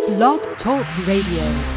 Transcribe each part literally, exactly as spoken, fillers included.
Blog Talk Radio.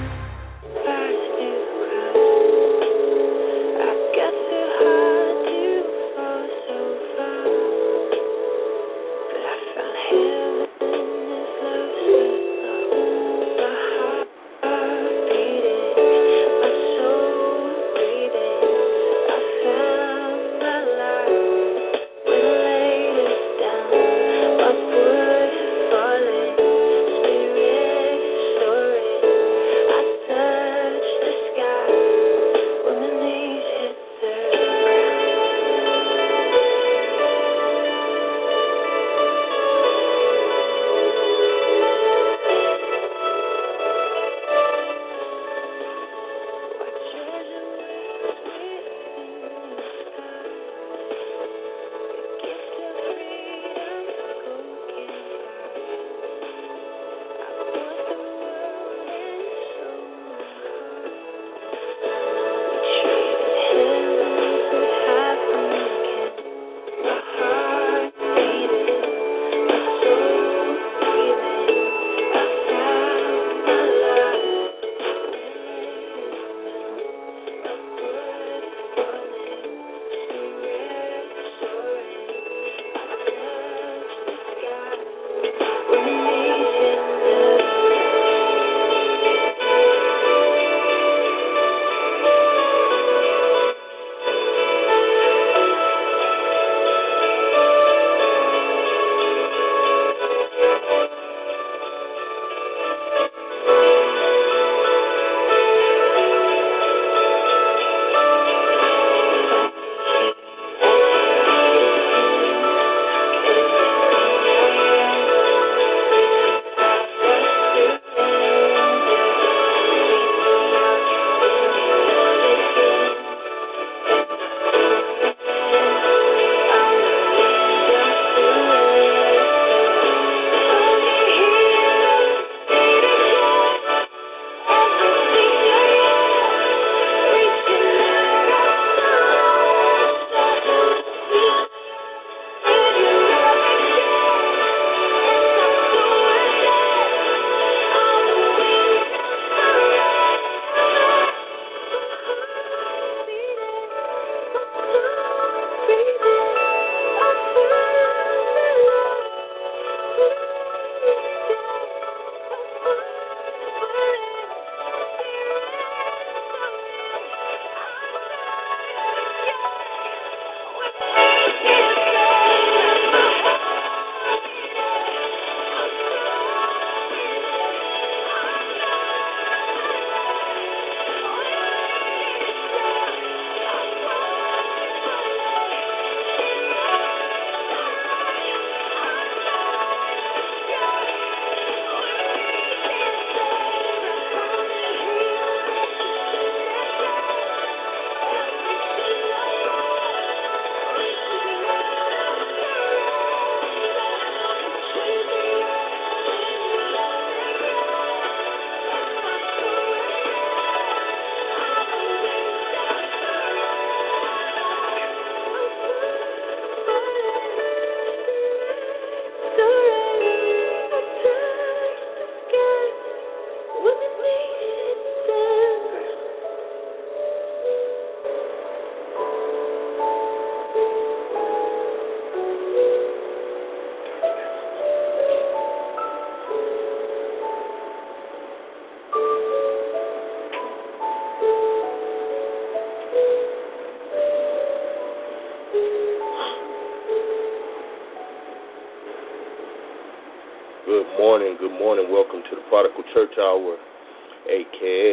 Good morning, good morning. Welcome to the Prodigal Church Hour, a k a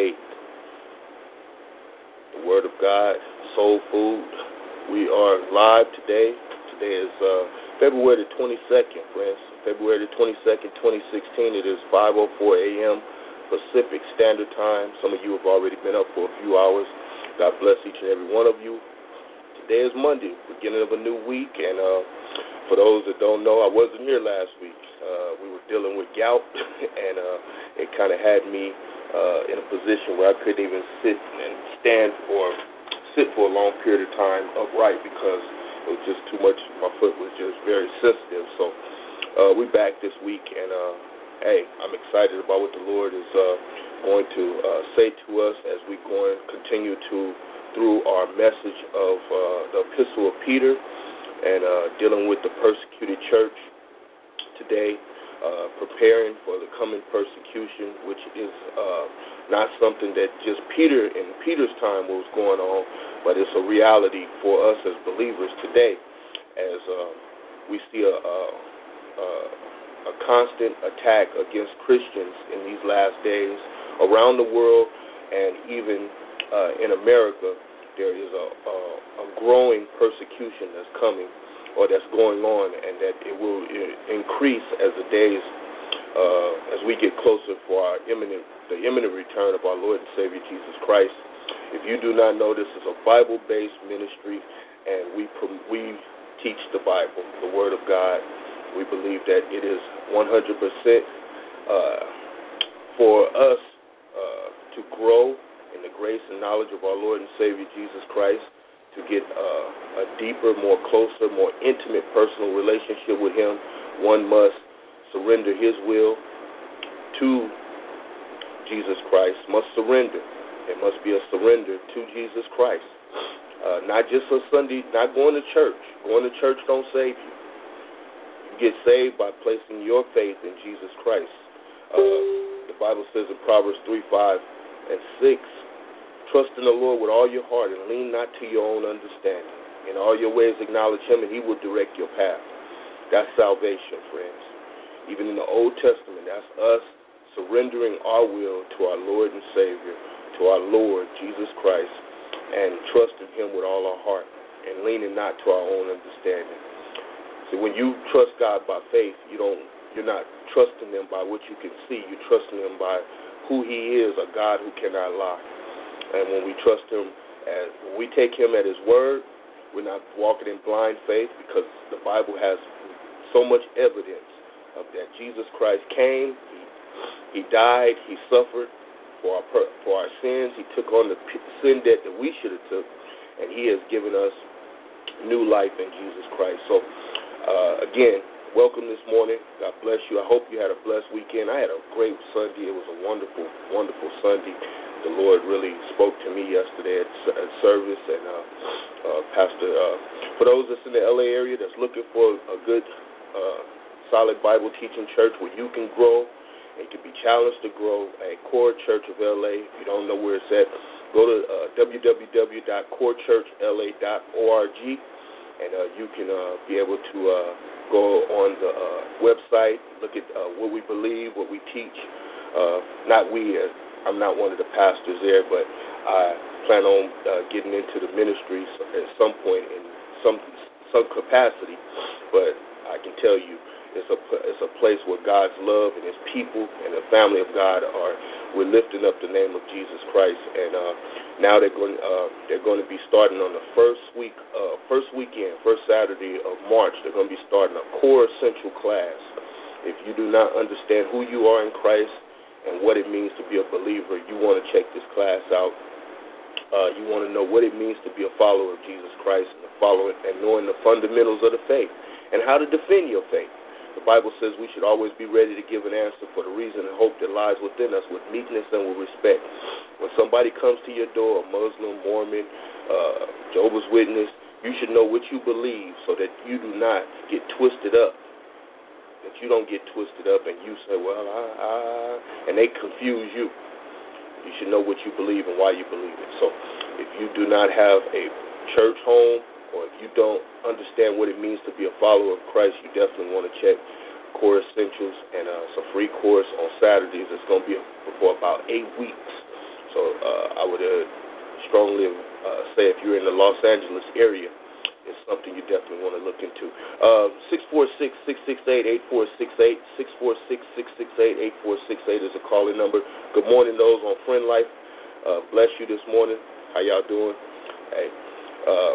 the Word of God, Soul Food. We are live today. Today is uh, February the twenty-second, friends. February the twenty-second, twenty sixteen. It is five oh four a.m. Pacific Standard Time. Some of you have already been up for a few hours. God bless each and every one of you. Today is Monday, beginning of a new week, and uh, for those that don't know, I wasn't here last week. Uh, we were dealing with gout, and uh, it kind of had me uh, in a position where I couldn't even sit and stand or sit for a long period of time upright because it was just too much. My foot was just very sensitive. So uh, we're back this week, and uh, hey, I'm excited about what the Lord is uh, going to uh, say to us as we go and continue to through our message of uh, the Epistle of Peter and uh, dealing with the persecuted church today, uh, preparing for the coming persecution, which is uh, not something that just Peter in Peter's time was going on, but it's a reality for us as believers today, as uh, we see a, a, a, a constant attack against Christians in these last days around the world, and even uh, in America. There is a, a, a growing persecution that's coming or that's going on, and that it will increase as the days, uh, as we get closer for our imminent, the imminent return of our Lord and Savior Jesus Christ. If you do not know, this is a Bible-based ministry, and we we teach the Bible, the Word of God. We believe that it is one hundred percent uh, for us uh, to grow in the grace and knowledge of our Lord and Savior Jesus Christ, to get uh, a deeper, more closer, more intimate personal relationship with Him. One must surrender his will to Jesus Christ, must surrender. It must be a surrender to Jesus Christ. Uh, not just a Sunday, not going to church. Going to church don't save you. You get saved by placing your faith in Jesus Christ. Uh, the Bible says in Proverbs three, five, and six, trust in the Lord with all your heart and lean not to your own understanding. In all your ways acknowledge Him, and He will direct your path. That's salvation, friends. Even in the Old Testament, that's us surrendering our will to our Lord and Savior, to our Lord Jesus Christ, and trusting Him with all our heart and leaning not to our own understanding. So when you trust God by faith, you don't, you're not trusting Him by what you can see. You're trusting Him by who He is, a God who cannot lie. And when we trust Him, as when we take Him at His word, we're not walking in blind faith, because the Bible has so much evidence of that. Jesus Christ came, He, he died, He suffered for our for our sins. He took on the sin debt that we should have took, and He has given us new life in Jesus Christ. So, uh, again, welcome this morning. God bless you. I hope you had a blessed weekend. I had a great Sunday. It was a wonderful, wonderful Sunday. The Lord really spoke to me yesterday at, at service, and uh, uh, Pastor, uh, for those that's in the L A area that's looking for a good, uh, solid Bible teaching church where you can grow and can be challenged to grow, at Core Church of L A. If you don't know where it's at, go to uh, w w w dot core church l a dot org, and uh, you can uh, be able to uh, go on the uh, website, look at uh, what we believe, what we teach. Uh, not we as I'm not one of the pastors there, but I plan on uh, getting into the ministry at some point in some some capacity. But I can tell you, it's a it's a place where God's love and His people and the family of God are. We're lifting up the name of Jesus Christ, and uh, now they're going uh, they're going to be starting on the first week uh, first weekend, first Saturday of March. They're going to be starting a core essential class. If you do not understand who you are in Christ and what it means to be a believer, you want to check this class out. Uh, you want to know what it means to be a follower of Jesus Christ, and following and knowing the fundamentals of the faith and how to defend your faith. The Bible says we should always be ready to give an answer for the reason and hope that lies within us, with meekness and with respect. When somebody comes to your door, a Muslim, Mormon, uh, Jehovah's Witness, you should know what you believe so that you do not get twisted up. That you don't get twisted up and you say, well, I, I, and they confuse you. You should know what you believe and why you believe it. So if you do not have a church home, or if you don't understand what it means to be a follower of Christ, you definitely want to check Core Essentials, and uh, it's a free course on Saturdays. It's going to be for about eight weeks. So uh, I would uh, strongly uh, say if you're in the Los Angeles area, it's something you definitely want to look into. Uh, six four six, six six eight, eight four six eight, six four six, six six eight, eight four six eight is a calling number. Good morning, those on Friend Life. Uh, bless you this morning. How y'all doing? Hey, uh,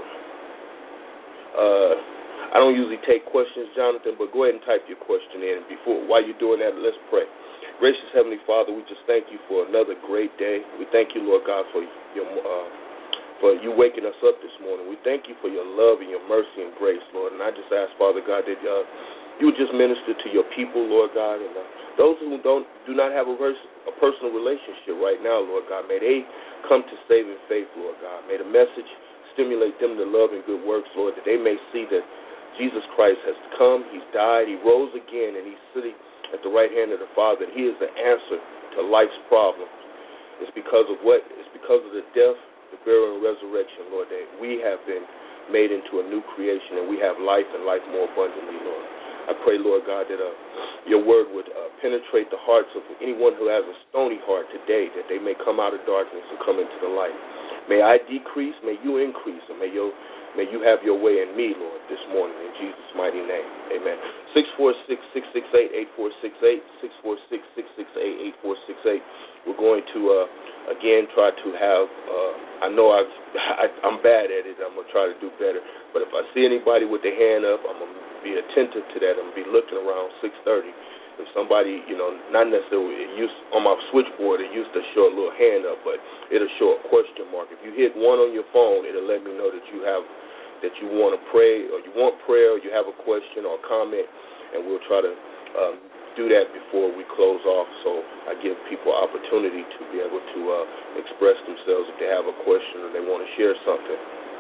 uh, I don't usually take questions, Jonathan, but go ahead and type your question in. Before, while you're doing that, let's pray. Gracious Heavenly Father, we just thank you for another great day. We thank you, Lord God, for your uh, for you waking us up this morning. We thank you for your love and your mercy and grace, Lord. And I just ask, Father God, that uh, you would just minister to your people, Lord God, and uh, those who don't do not have a, vers- a personal relationship right now, Lord God, may they come to saving faith, Lord God. May the message stimulate them to love and good works, Lord, that they may see that Jesus Christ has come, he's died, he rose again, and he's sitting at the right hand of the Father, and he is the answer to life's problems. It's because of what? It's because of the death, the burial, and resurrection, Lord, that we have been made into a new creation, and we have life and life more abundantly, Lord. I pray, Lord God, that uh, your word would uh, penetrate the hearts of anyone who has a stony heart today, that they may come out of darkness and come into the light. May I decrease, may you increase, and may your May you have your way in me, Lord, this morning, in Jesus' mighty name. Amen. six four six, six six eight, eight four six eight, six four six, six six eight, eight four six eight. We're going to, uh, again, try to have, uh, I know I've, I, I'm bad at it. I'm going to try to do better. But if I see anybody with their hand up, I'm going to be attentive to that. I'm going to be looking around six thirty. If somebody, you know, not necessarily, it used, on my switchboard, it used to show a little hand up, but it'll show a question mark. If you hit one on your phone, it'll let me know that you have, that you want to pray, or you want prayer, or you have a question or a comment, and we'll try to um, do that before we close off. So I give people opportunity to be able to uh, express themselves if they have a question or they want to share something.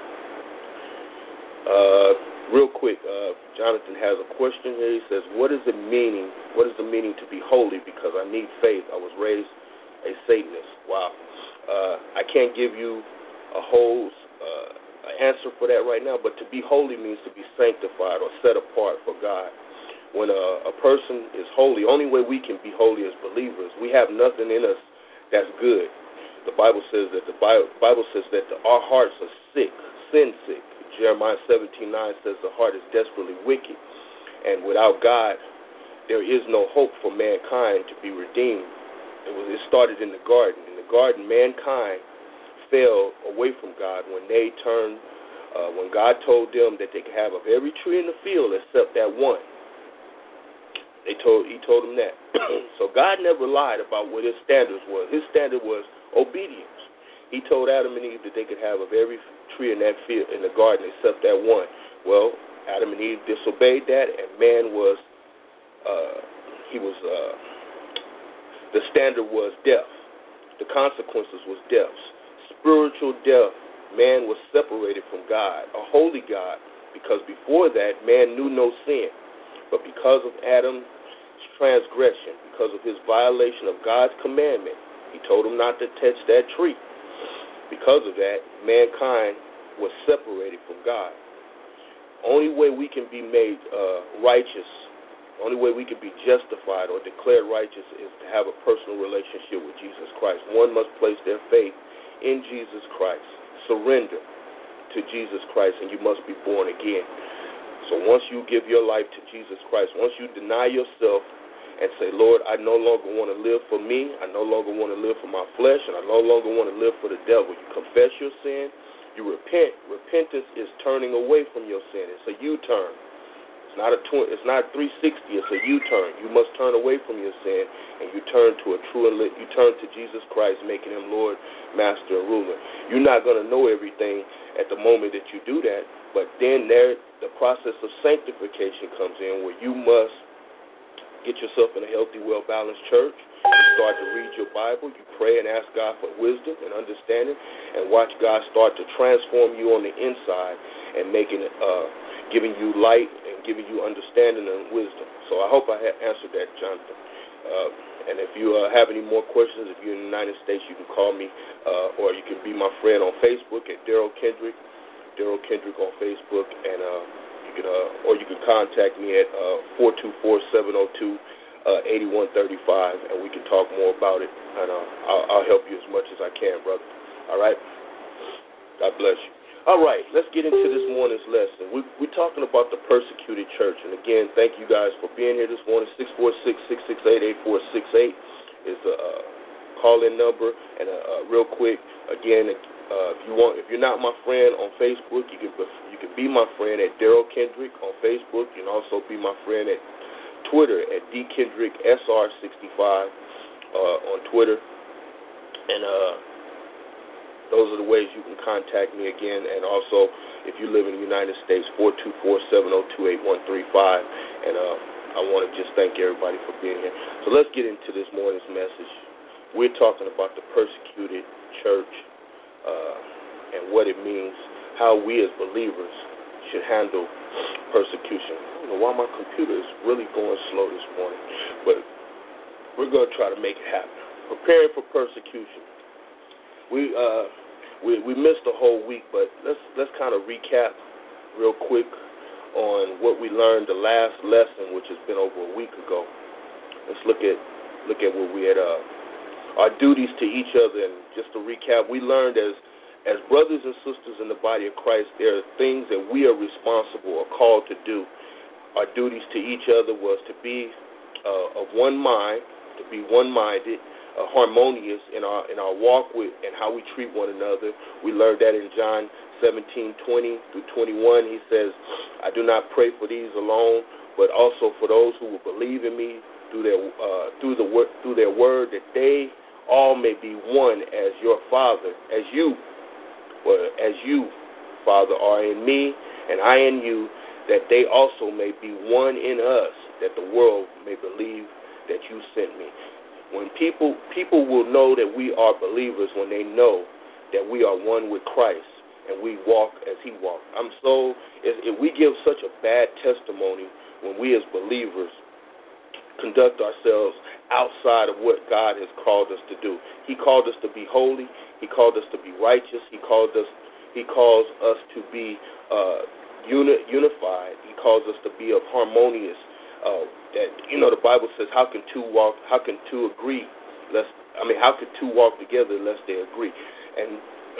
Uh, real quick, uh, Jonathan has a question here. He says, "What is the meaning? What is the meaning to be holy? Because I need faith. I was raised a Satanist." Wow. Uh, I can't give you a whole uh, answer for that right now. But to be holy means to be sanctified or set apart for God. When a, a person is holy, only way we can be holy as believers, we have nothing in us that's good. The Bible says that the Bible, Bible says that the, our hearts are sick, sin sick. Jeremiah seventeen nine says the heart is desperately wicked, and without God, there is no hope for mankind to be redeemed. It was. It started in the garden. In the garden, mankind fell away from God when they turned. Uh, when God told them that they could have of every tree in the field except that one. They told. He told them that. So God never lied about what His standards was. His standard was obedience. He told Adam and Eve that they could have of every tree in that field, in the garden, except that one. Well, Adam and Eve disobeyed that, and man was, uh, he was, uh, the standard was death. The consequences was death. Spiritual death. Man was separated from God, a holy God, because before that, man knew no sin. But because of Adam's transgression, because of his violation of God's commandment, He told him not to touch that tree. Because of that, mankind was separated from God. Only way we can be made uh, righteous, only way we can be justified or declared righteous is to have a personal relationship with Jesus Christ. One must place their faith in Jesus Christ, surrender to Jesus Christ, and you must be born again. So once you give your life to Jesus Christ, once you deny yourself and say, Lord, I no longer want to live for me, I no longer want to live for my flesh, and I no longer want to live for the devil. You confess your sin, you repent. Repentance is turning away from your sin. It's a U-turn. It's not a tw- it's not three sixty, it's a U-turn. You must turn away from your sin, and you turn to a true and li- you turn to Jesus Christ, making Him Lord, Master, and Ruler. You're not going to know everything at the moment that you do that, but then there the process of sanctification comes in, where you must get yourself in a healthy, well-balanced church. You start to read your Bible. You pray and ask God for wisdom and understanding, and watch God start to transform you on the inside and making it, uh, giving you light and giving you understanding and wisdom. So I hope I have answered that, Jonathan. Uh, and if you uh, have any more questions, if you're in the United States, you can call me, uh, or you can be my friend on Facebook at Daryl Kendrick, Daryl Kendrick on Facebook, and uh, You can, uh, or you can contact me at uh, four two four, seven oh two, eight one three five, and we can talk more about it, and uh, I'll, I'll help you as much as I can, brother. All right? God bless you. All right, let's get into this morning's lesson. We, we're talking about the persecuted church, and again, thank you guys for being here this morning. six four six, six six eight, eight four six eight is the uh, call-in number, and uh, uh, real quick, again, Uh, if you want, if you're not my friend on Facebook, you can you can be my friend at Daryl Kendrick on Facebook. You can also be my friend at Twitter at D Kendrick S R sixty-five uh, on Twitter, and uh, those are the ways you can contact me again. And also, if you live in the United States, four two four, seven oh two, eight one three five, and uh, I want to just thank everybody for being here. So let's get into this morning's message. We're talking about the persecuted church uh, and what it means, how we as believers should handle persecution. I don't know why my computer is really going slow this morning, but we're going to try to make it happen. Preparing for persecution. We uh, we we missed a whole week, but let's let's kind of recap real quick on what we learned the last lesson, which has been over a week ago. Let's look at look at what we had uh, our duties to each other, and just to recap, we learned as as brothers and sisters in the body of Christ, there are things that we are responsible or called to do. Our duties to each other was to be uh, of one mind, to be one-minded, uh, harmonious in our in our walk with and how we treat one another. We learned that in John seventeen twenty through twenty-one. He says, "I do not pray for these alone, but also for those who will believe in me through their uh, through the through their word, that they all may be one, as your Father, as you, or as you, Father, are in me, and I in you, that they also may be one in us, that the world may believe that you sent me." When people people will know that we are believers when they know that we are one with Christ and we walk as he walked. I'm so if, if we give such a bad testimony when we as believers conduct ourselves outside of what God has called us to do. He called us to be holy. He called us to be righteous. He called us. He calls us to be uh, uni- unified. He calls us to be of harmonious. Uh, that you know, the Bible says, "How can two walk? How can two agree? Lest I mean, how can two walk together unless they agree?" And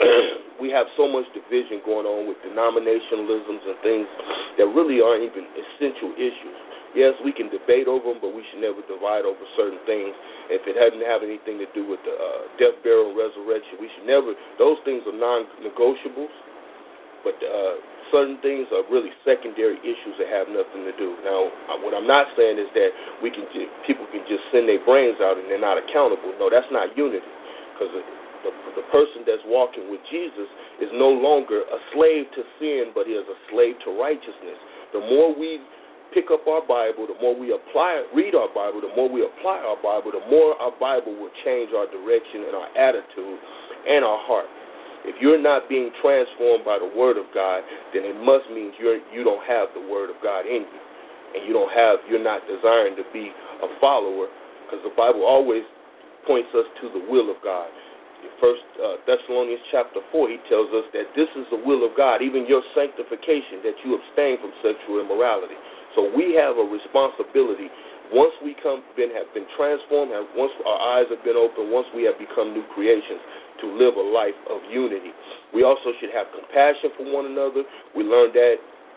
we have so much division going on with denominationalisms and things that really aren't even essential issues. Yes, we can debate over them, but we should never divide over certain things. If it doesn't have anything to do with the uh, death, burial, and resurrection, we should never, those things are non-negotiables, but uh, certain things are really secondary issues that have nothing to do. Now, what I'm not saying is that we can people can just send their brains out and they're not accountable. No, that's not unity, because the, the person that's walking with Jesus is no longer a slave to sin, but he is a slave to righteousness. The more we pick up our Bible, the more we apply, read our Bible, the more we apply our Bible, the more our Bible will change our direction and our attitude and our heart. If you're not being transformed by the Word of God, then it must mean you're you don't have the Word of God in you, and you don't have you're not desiring to be a follower, because the Bible always points us to the will of God. In First uh, Thessalonians chapter four, he tells us that this is the will of God, even your sanctification, that you abstain from sexual immorality. So we have a responsibility once we come, been have been transformed, have, once our eyes have been opened, once we have become new creations, to live a life of unity. We also should have compassion for one another. We learned that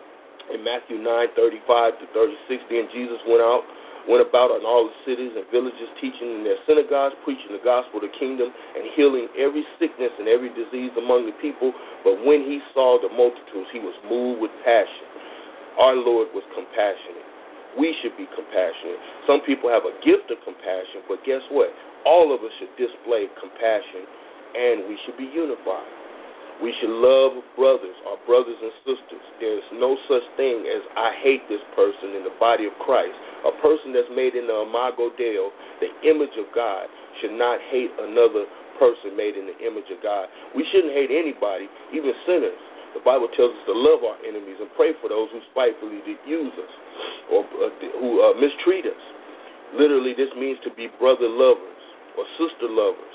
in Matthew nine thirty-five to thirty-six. Then Jesus went out, went about in all the cities and villages, teaching in their synagogues, preaching the gospel of the kingdom, and healing every sickness and every disease among the people. But when he saw the multitudes, he was moved with passion. Our Lord was compassionate. We should be compassionate. Some people have a gift of compassion, but guess what? All of us should display compassion, and we should be unified. We should love brothers, our brothers and sisters. There's no such thing as I hate this person in the body of Christ. A person that's made in the imago Dei, the image of God, should not hate another person made in the image of God. We shouldn't hate anybody, even sinners. The Bible tells us to love our enemies and pray for those who spitefully use us or uh, who uh, mistreat us. Literally, this means to be brother lovers or sister lovers.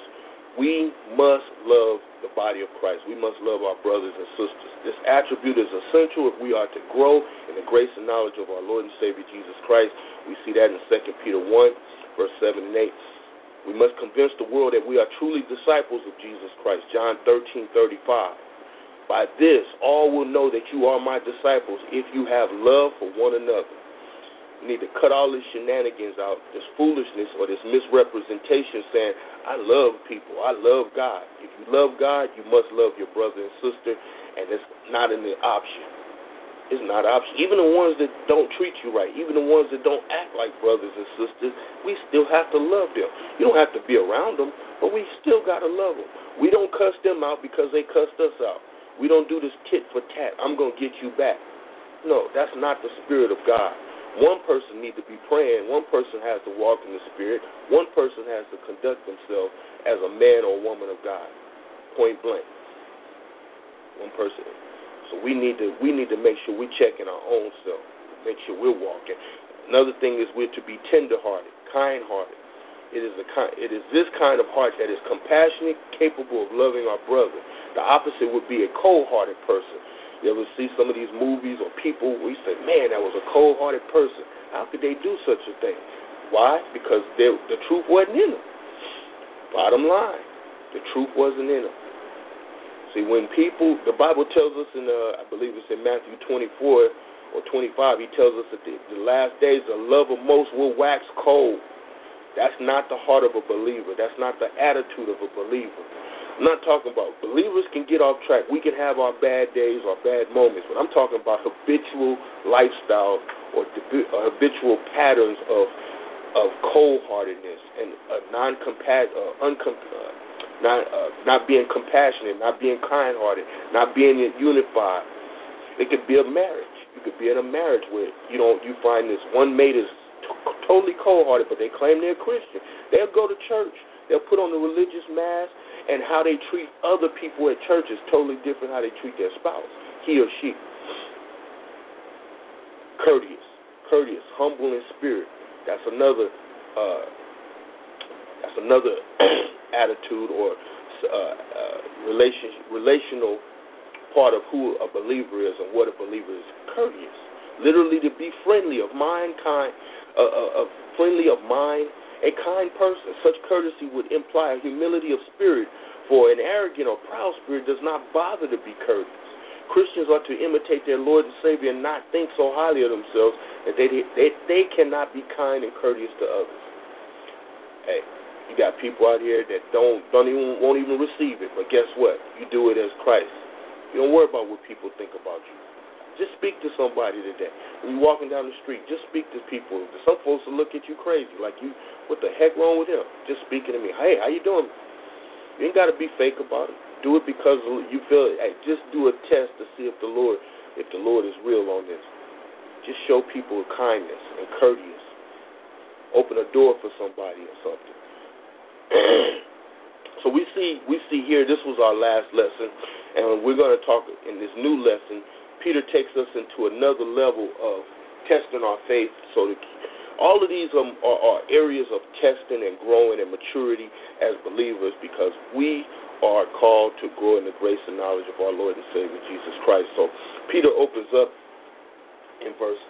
We must love the body of Christ. We must love our brothers and sisters. This attribute is essential if we are to grow in the grace and knowledge of our Lord and Savior Jesus Christ. We see that in Second Peter one, verse seven and eight. We must convince the world that we are truly disciples of Jesus Christ. John thirteen thirty-five. By this, all will know that you are my disciples if you have love for one another. We need to cut all this shenanigans out, this foolishness or this misrepresentation saying, I love people, I love God. If you love God, you must love your brother and sister, and it's not in the option. It's not an option. Even the ones that don't treat you right, even the ones that don't act like brothers and sisters, we still have to love them. You don't have to be around them, but we still got to love them. We don't cuss them out because they cussed us out. We don't do this tit for tat. I'm going to get you back. No, that's not the spirit of God. One person needs to be praying. One person has to walk in the Spirit. One person has to conduct themselves as a man or woman of God, point blank. One person. So we need to we need to make sure we're checking our own self, make sure we're walking. Another thing is we're to be tender-hearted, kind-hearted. It is a it is this kind of heart that is compassionate, capable of loving our brother. The opposite would be a cold-hearted person. You ever see some of these movies or people where you say, man, that was a cold-hearted person. How could they do such a thing? Why? Because the truth wasn't in them. Bottom line, the truth wasn't in them. See, when people, the Bible tells us in, uh, I believe it's in Matthew twenty-four or twenty-five, he tells us that the, the last days the love of most will wax cold. That's not the heart of a believer. That's not the attitude of a believer. I'm not talking about believers can get off track. We can have our bad days or bad moments, but I'm talking about habitual lifestyle or habitual patterns of of cold-heartedness and uh, non-compa- uh, uncom- uh, not uh, not being compassionate, not being kind-hearted, not being unified. It could be a marriage. You could be in a marriage where you know you find this one mate is t- totally cold-hearted, but they claim they're Christian. They'll go to church. They'll put on the religious mask. And how they treat other people at church is totally different how they treat their spouse, he or she. Courteous, courteous, humble in spirit. That's another. Uh, that's another attitude or uh, uh, relation, relational part of who a believer is and what a believer is. Courteous, literally to be friendly of mind, kind, uh, uh, uh, friendly of mind. A kind person. Such courtesy would imply a humility of spirit, for an arrogant or proud spirit does not bother to be courteous. Christians are to imitate their Lord and Savior and not think so highly of themselves that they, they, they cannot be kind and courteous to others. Hey, you got people out here that don't don't even won't even receive it, but guess what? You do it as Christ. You don't worry about what people think about you. Just speak to somebody today. When you're walking down the street, just speak to people. Some folks will look at you crazy, like you, what the heck wrong with him? Just speaking to me. Hey, how you doing? You ain't got to be fake about it. Do it because you feel. Hey, just do a test to see if the Lord, if the Lord is real on this. Just show people kindness and courteous. Open a door for somebody or something. So we see, we see here. This was our last lesson, and we're going to talk in this new lesson. Peter takes us into another level of testing our faith. So to, all of these are, are, are areas of testing and growing and maturity as believers, because we are called to grow in the grace and knowledge of our Lord and Savior Jesus Christ. So Peter opens up in verse.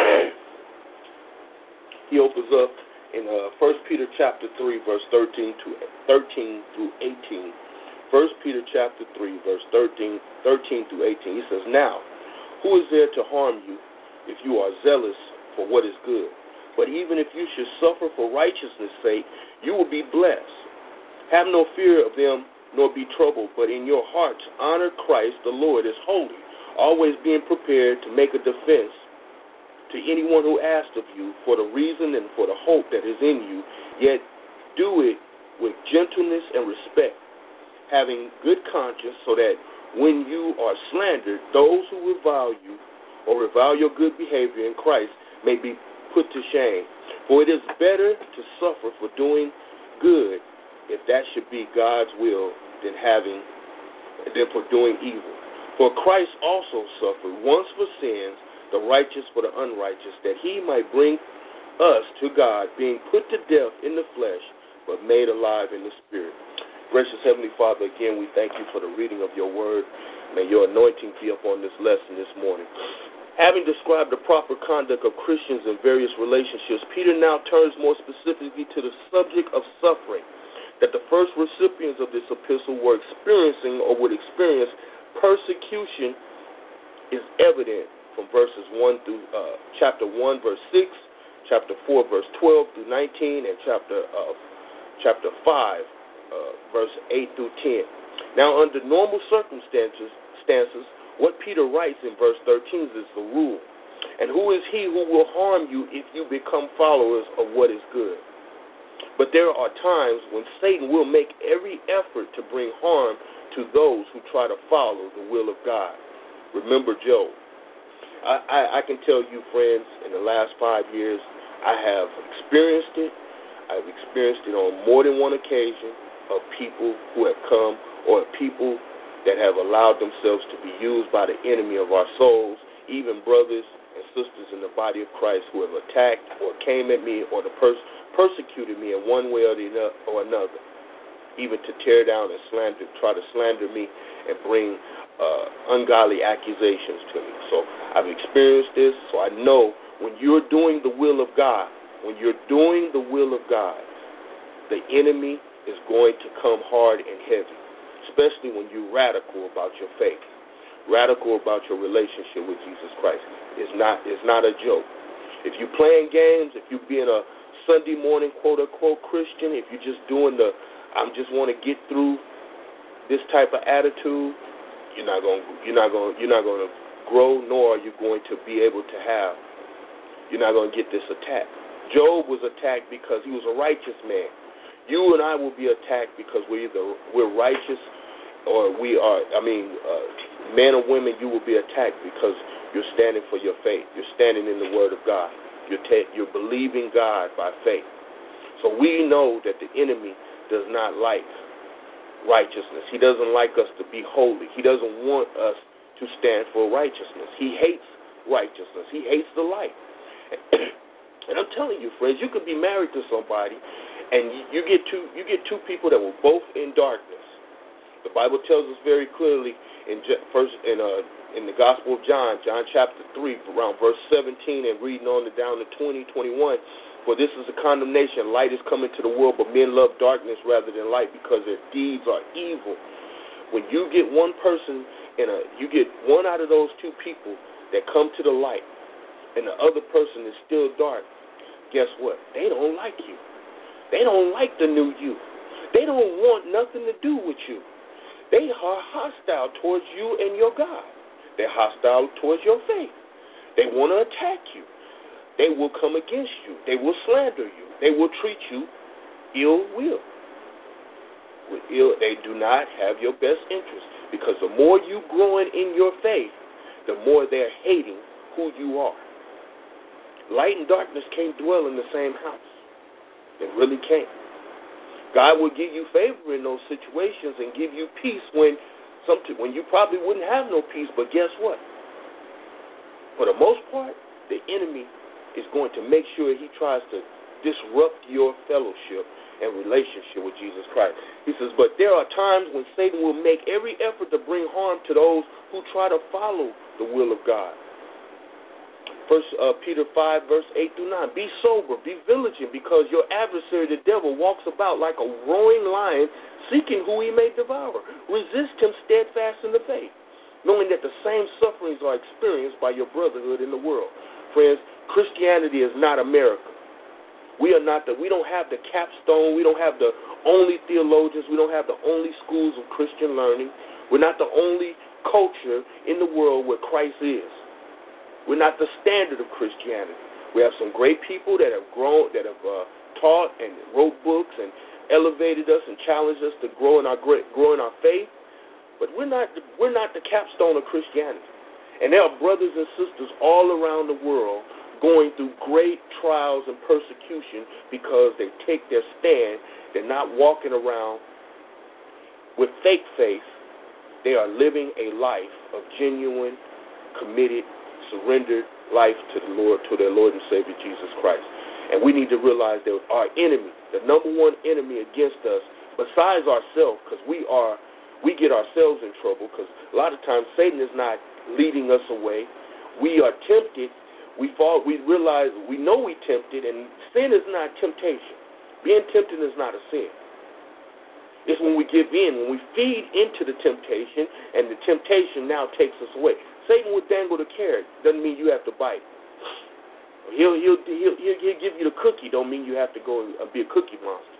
He opens up in uh, First Peter chapter three, verse thirteen to thirteen through eighteen. First Peter chapter three, verse thirteen, thirteen through eighteen. He says, "Now, who is there to harm you if you are zealous for what is good? But even if you should suffer for righteousness' sake, you will be blessed. Have no fear of them, nor be troubled, but in your hearts honor Christ the Lord as holy, always being prepared to make a defense to anyone who asks of you for the reason and for the hope that is in you, yet do it with gentleness and respect, having good conscience, so that when you are slandered, those who revile you or revile your good behavior in Christ may be put to shame. For it is better to suffer for doing good, if that should be God's will, than having than for doing evil. For Christ also suffered once for sins, the righteous for the unrighteous, that he might bring us to God, being put to death in the flesh, but made alive in the spirit." Gracious Heavenly Father, again, we thank you for the reading of your word. May your anointing be upon this lesson this morning. Having described the proper conduct of Christians in various relationships, Peter now turns more specifically to the subject of suffering that the first recipients of this epistle were experiencing or would experience. Persecution is evident from verses one through uh, chapter one, verse six, chapter four, verse twelve through nineteen, and chapter uh, chapter five. Uh, verse eight through ten. Now, under normal circumstances, stances, what Peter writes in verse thirteen is the rule. And who is he who will harm you if you become followers of what is good? But there are times when Satan will make every effort to bring harm to those who try to follow the will of God. Remember Job. I, I, I can tell you, friends, in the last five years, I have experienced it. I've experienced it on more than one occasion of people who have come or people that have allowed themselves to be used by the enemy of our souls, even brothers and sisters in the body of Christ who have attacked or came at me or the pers- persecuted me in one way or, the, or another, even to tear down and slander, try to slander me and bring uh, ungodly accusations to me. So I've experienced this, so I know when you're doing the will of God, when you're doing the will of God, the enemy is going to come hard and heavy, especially when you're radical about your faith, radical about your relationship with Jesus Christ. It's not, it's not a joke. If you're playing games, if you're being a Sunday morning quote-unquote Christian, if you're just doing the, I just want to get through this type of attitude, you're not going, you're not going, you're not going to grow, nor are you going to be able to have. You're not going to get this attack. Job was attacked because he was a righteous man. You and I will be attacked because we're either we're righteous or we are. I mean, uh, men or women, you will be attacked because you're standing for your faith. You're standing in the Word of God. You're ta- you're believing God by faith. So we know that the enemy does not like righteousness. He doesn't like us to be holy. He doesn't want us to stand for righteousness. He hates righteousness. He hates the light. And I'm telling you, friends, you could be married to somebody, and you get two you get two people that were both in darkness. The Bible tells us very clearly in first in uh in the Gospel of John, John chapter three, around verse seventeen, and reading on to down to twenty, twenty-one. For this is the condemnation: light is coming to the world, but men love darkness rather than light, because their deeds are evil. When you get one person in a, you get one out of those two people that come to the light, and the other person is still dark, guess what? They don't like you. They don't like the new you. They don't want nothing to do with you. They are hostile towards you and your God. They're hostile towards your faith. They want to attack you. They will come against you. They will slander you. They will treat you ill will. With ill, they do not have your best interest, because the more you growing in your faith, the more they're hating who you are. Light and darkness can't dwell in the same house. They really can't. God will give you favor in those situations and give you peace when something, when you probably wouldn't have no peace, but guess what? For the most part, the enemy is going to make sure he tries to disrupt your fellowship and relationship with Jesus Christ. He says, but there are times when Satan will make every effort to bring harm to those who try to follow the will of God. First uh, Peter five, verse eight through nine. Be sober, be vigilant, because your adversary, the devil, walks about like a roaring lion, seeking who he may devour. Resist him steadfast in the faith, knowing that the same sufferings are experienced by your brotherhood in the world. Friends, Christianity is not America. We are not the. We don't have the capstone. We don't have the only theologians. We don't have the only schools of Christian learning. We're not the only culture in the world where Christ is. We're not the standard of Christianity. We have some great people that have grown, that have uh, taught and wrote books and elevated us and challenged us to grow in our grow in our faith. But we're not we're not the capstone of Christianity. And there are brothers and sisters all around the world going through great trials and persecution because they take their stand. They're not walking around with fake faith. They are living a life of genuine, committed, surrendered life to the Lord, to their Lord and Savior Jesus Christ. And we need to realize that our enemy, the number one enemy against us, besides ourselves, because we are, we get ourselves in trouble, because a lot of times Satan is not leading us away. We are tempted. We fall. We realize, we know we tempted, and sin is not temptation. Being tempted is not a sin. It's when we give in, when we feed into the temptation, and the temptation now takes us away. Satan will dangle the carrot. Doesn't mean you have to bite. He'll he'll he'll he'll give you the cookie. Don't mean you have to go and be a cookie monster.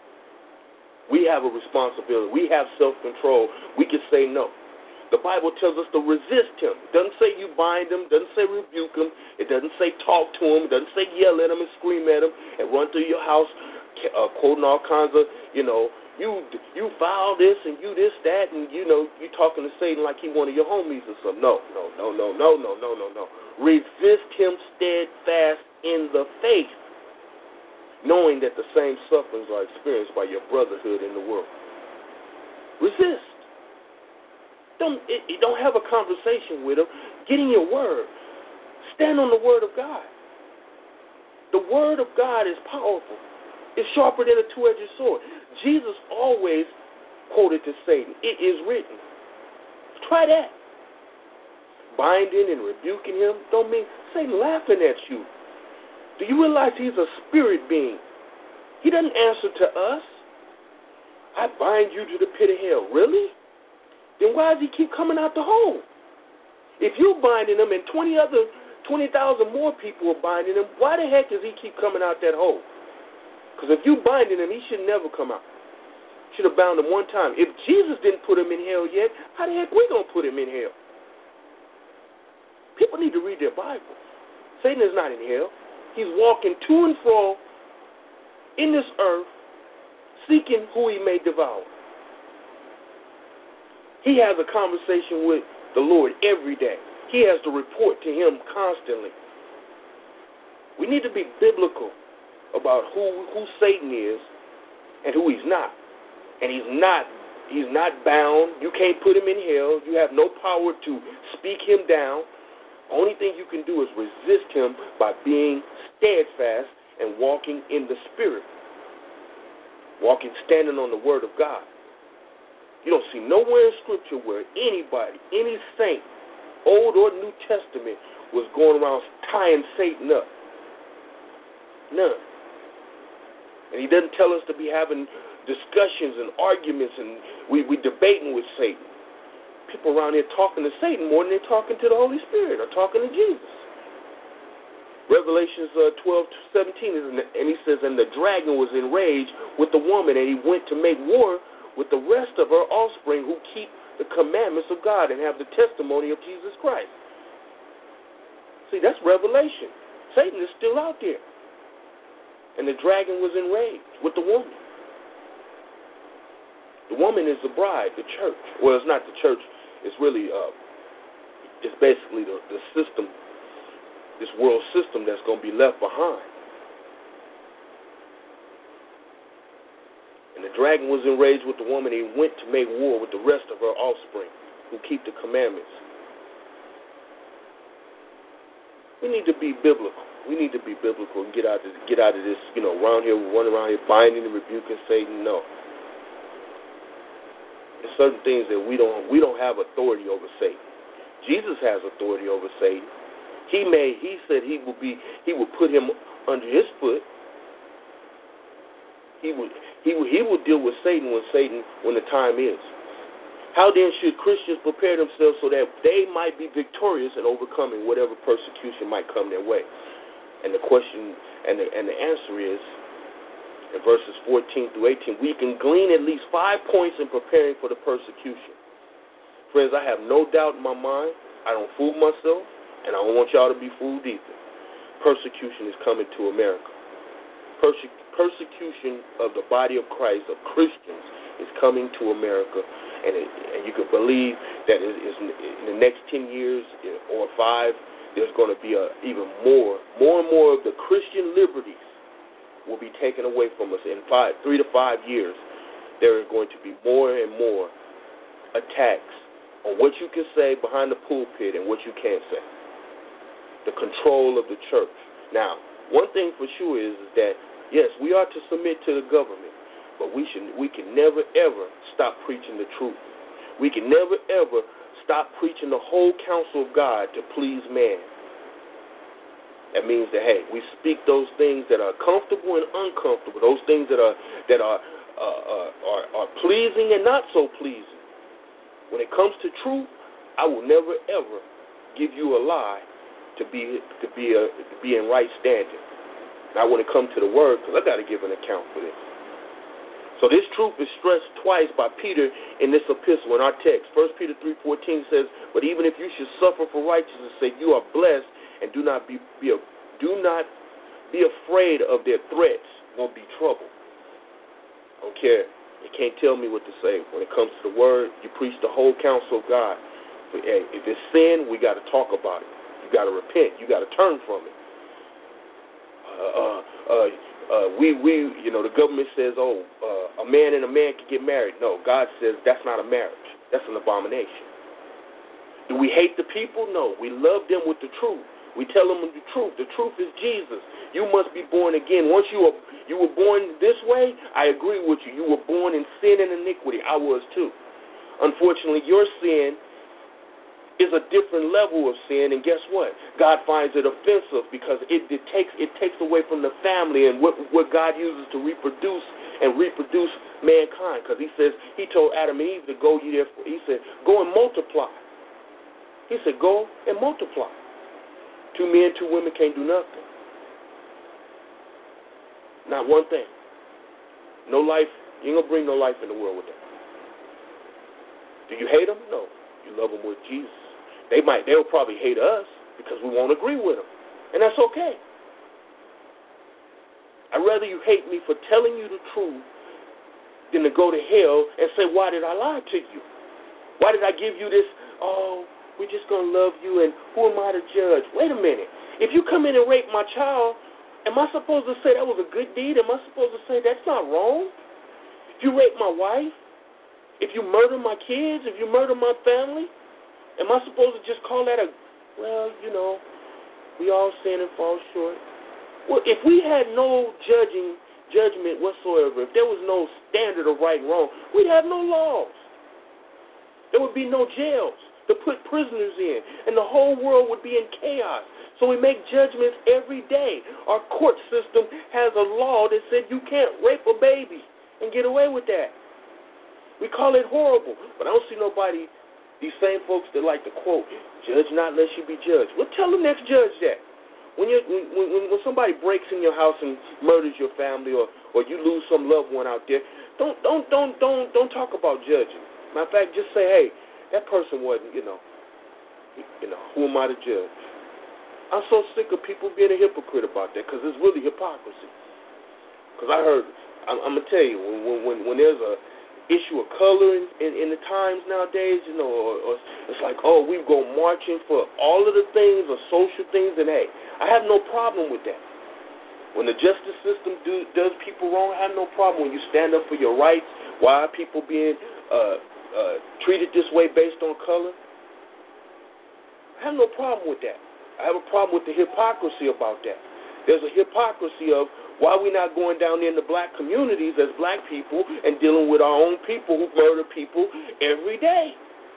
We have a responsibility. We have self-control. We can say no. The Bible tells us to resist him. It doesn't say you bind him. It doesn't say rebuke him. It doesn't say talk to him. It doesn't say yell at him and scream at him and run through your house, uh, quoting all kinds of, you know, you you foul this and you this, that, and, you know, you talking to Satan like he one of your homies or something. No, no, no, no, no, no, no, no, no. Resist him steadfast in the faith, knowing that the same sufferings are experienced by your brotherhood in the world. Resist. Don't, it, it, don't have a conversation with him. Get in your word. Stand on the word of God. The word of God is powerful. It's sharper than a two-edged sword. Jesus always quoted to Satan, it is written. Try that. Binding and rebuking him don't mean Satan laughing at you. Do you realize he's a spirit being? He doesn't answer to us. I bind you to the pit of hell. Really? Then why does he keep coming out the hole? If you're binding him and twenty other, twenty thousand more people are binding him, why the heck does he keep coming out that hole? Because if you binding him, he should never come out. Should have bound him one time. If Jesus didn't put him in hell yet, how the heck we going to put him in hell? People need to read their Bible. Satan is not in hell. He's walking to and fro in this earth, seeking who he may devour. He has a conversation with the Lord every day. He has to report to him constantly. We need to be biblical about who, who Satan is and who he's not. And he's not he's not bound. You can't put him in hell. You have no power to speak him down. Only thing you can do is resist him by being steadfast and walking in the Spirit. Walking, standing on the Word of God. You don't see nowhere in Scripture where anybody, any saint, Old or New Testament, was going around tying Satan up. None. And he doesn't tell us to be having discussions and arguments and we, we debating with Satan. People around here talking to Satan more than they're talking to the Holy Spirit or talking to Jesus. Revelations uh, twelve seventeen, and he says, and the dragon was enraged with the woman, and he went to make war with the rest of her offspring who keep the commandments of God and have the testimony of Jesus Christ. See, that's Revelation. Satan is still out there. And the dragon was enraged with the woman. The woman is the bride, the church. Well, it's not the church. It's really, uh, it's basically the, the system, this world system that's going to be left behind. And the dragon was enraged with the woman. He went to make war with the rest of her offspring who keep the commandments. We need to be biblical. We need to be biblical and get out of get out of this, you know, around here, running around here binding and rebuking Satan. No. There's certain things that we don't we don't have authority over Satan. Jesus has authority over Satan. He may he said he will be he will put him under his foot. He would he will he will deal with Satan when Satan when the time is. How then should Christians prepare themselves so that they might be victorious in overcoming whatever persecution might come their way? And the question and the and the answer is in verses fourteen through eighteen, we can glean at least five points in preparing for the persecution. Friends, I have no doubt in my mind. I don't fool myself, and I don't want y'all to be fooled either. Persecution is coming to America. Perse- persecution of the body of Christ, of Christians, is coming to America. And, it, and you can believe that it is in the next ten years or five, there's going to be a, even more, more and more of the Christian liberties will be taken away from us in five, three to five years. There are going to be more and more attacks on what you can say behind the pulpit and what you can't say. The control of the church. Now, one thing for sure is, is that, yes, we are to submit to the government, but we should, we can never, ever stop preaching the truth. We can never, ever stop preaching the whole counsel of God to please man. That means that, hey, we speak those things that are comfortable and uncomfortable, those things that are that are uh, uh, are, are pleasing and not so pleasing. When it comes to truth, I will never, ever give you a lie to be to be a, to be in right standing. Now, when it comes to the word, because I got to give an account for this. So this truth is stressed twice by Peter in this epistle, in our text. First Peter three fourteen says, but even if you should suffer for righteousness' sake, you are blessed, and do not be, be a, do not be afraid of their threats, nor be troubled. I don't care You can't tell me what to say. When it comes to the word, you preach the whole counsel of God. But, hey, if it's sin, we got to talk about it. You got to repent. You got to turn from it. Uh, uh, uh, uh, we, we, you know, the government says, oh, uh, a man and a man can get married. No, God says that's not a marriage. That's an abomination. Do we hate the people? No. We love them with the truth. We tell them the truth. The truth is Jesus. You must be born again. Once you were, you were born this way, I agree with you. You were born in sin and iniquity. I was too. Unfortunately, your sin is a different level of sin, and guess what? God finds it offensive because it, it takes it takes away from the family and what, what God uses to reproduce and reproduce mankind. Because he says, he told Adam and Eve to go ye therefore. He said, go and multiply. He said, go and multiply. Two men, two women can't do nothing. Not one thing. No life. You ain't going to bring no life in the world with them. Do you hate them? No. You love them with Jesus. They might, they'll probably hate us because we won't agree with them. And that's okay. I'd rather you hate me for telling you the truth than to go to hell and say, why did I lie to you? Why did I give you this, oh, we're just going to love you, and who am I to judge? Wait a minute. If you come in and rape my child, am I supposed to say that was a good deed? Am I supposed to say that's not wrong? If you rape my wife, if you murder my kids, if you murder my family, am I supposed to just call that a, well, you know, we all sin and fall short? Well, if we had no judging, judgment whatsoever, if there was no standard of right and wrong, we'd have no laws. There would be no jails to put prisoners in, and the whole world would be in chaos. So we make judgments every day. Our court system has a law that said you can't rape a baby and get away with that. We call it horrible, but I don't see nobody, these same folks that like to quote, judge not lest you be judged. Well, tell the next judge that. When, you, when, when, when somebody breaks in your house and murders your family, or, or you lose some loved one out there, don't don't don't don't don't talk about judging. Matter of fact, just say, hey, that person wasn't, you know, you know, who am I to judge? I'm so sick of people being a hypocrite about that because it's really hypocrisy. Because I heard, I'm, I'm going to tell you, when, when when there's a issue of color in, in, in the times nowadays, you know, or, or it's like, oh, we go marching for all of the things or social things, and hey, I have no problem with that. When the justice system do, does people wrong, I have no problem when you stand up for your rights. Why are people being uh, uh, treated this way based on color? I have no problem with that. I have a problem with the hypocrisy about that. There's a hypocrisy of why we're not going down in the black communities as black people and dealing with our own people who murder people every day.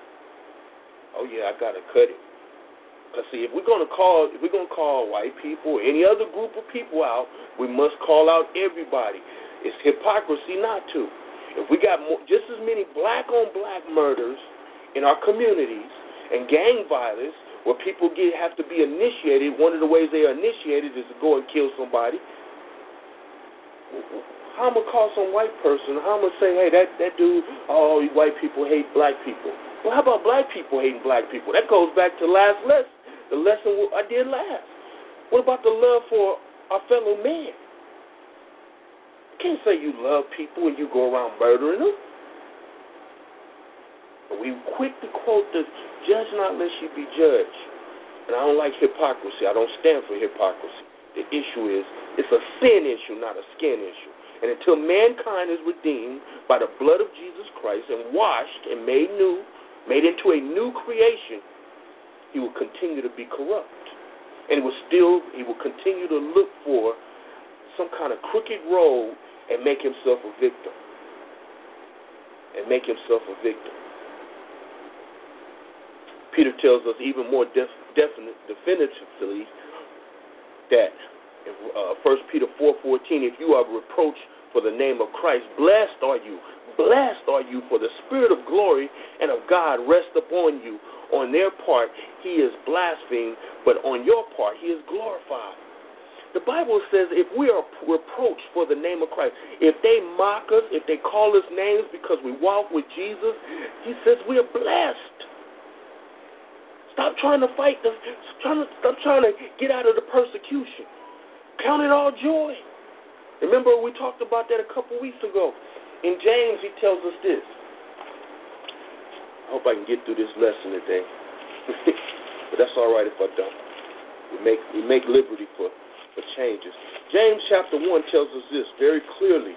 Oh yeah, I gotta cut it. Cause see, if we're gonna call, if we're gonna call white people or any other group of people out, we must call out everybody. It's hypocrisy not to. If we got more, just as many black-on-black murders in our communities and gang violence, where people get have to be initiated, one of the ways they are initiated is to go and kill somebody. How am I going to call some white person? How am I going to say, hey, that, that dude, oh, white people hate black people. Well, how about black people hating black people? That goes back to last lesson, the lesson I did last. What about the love for our fellow man? You can't say you love people and you go around murdering them. We quick to quote the judge not lest you be judged. And I don't like hypocrisy. I don't stand for hypocrisy. The issue is, it's a sin issue, not a skin issue. And until mankind is redeemed by the blood of Jesus Christ and washed and made new, made into a new creation, he will continue to be corrupt. And he will still, he will continue to look for some kind of crooked road and make himself a victim. And make himself a victim. Peter tells us even more def, definite, definitively that in uh, First Peter four fourteen, if you are reproached for the name of Christ, blessed are you, blessed are you, for the Spirit of glory and of God rest upon you. On their part, he is blasphemed, but on your part, he is glorified. The Bible says if we are reproached for the name of Christ, if they mock us, if they call us names because we walk with Jesus, he says we are blessed. Stop trying to fight the, trying to, stop trying to get out of the persecution. Count it all joy. Remember we talked about that a couple weeks ago. In James, he tells us this. I hope I can get through this lesson today. But that's all right if I don't. We make we make liberty for, for changes. James chapter one tells us this very clearly.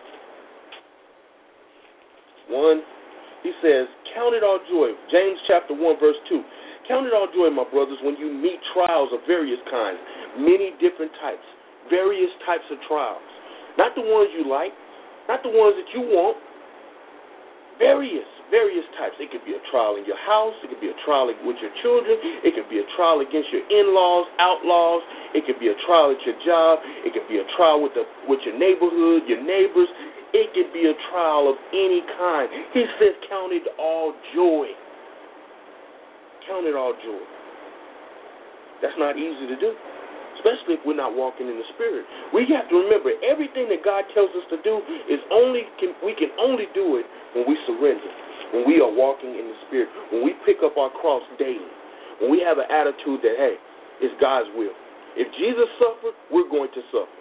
One, he says, count it all joy. James chapter one, verse two. Count it all joy, my brothers, when you meet trials of various kinds, many different types, various types of trials. Not the ones you like, not the ones that you want. Various, various types. It could be a trial in your house. It could be a trial with your children. It could be a trial against your in-laws, outlaws. It could be a trial at your job. It could be a trial with the with your neighborhood, your neighbors. It could be a trial of any kind. He says, count it all joy. Count it all joy. That's not easy to do, especially if we're not walking in the Spirit. We have to remember, everything that God tells us to do is only can, we can only do it when we surrender, when we are walking in the Spirit, when we pick up our cross daily, when we have an attitude that, hey, it's God's will. If Jesus suffered, we're going to suffer.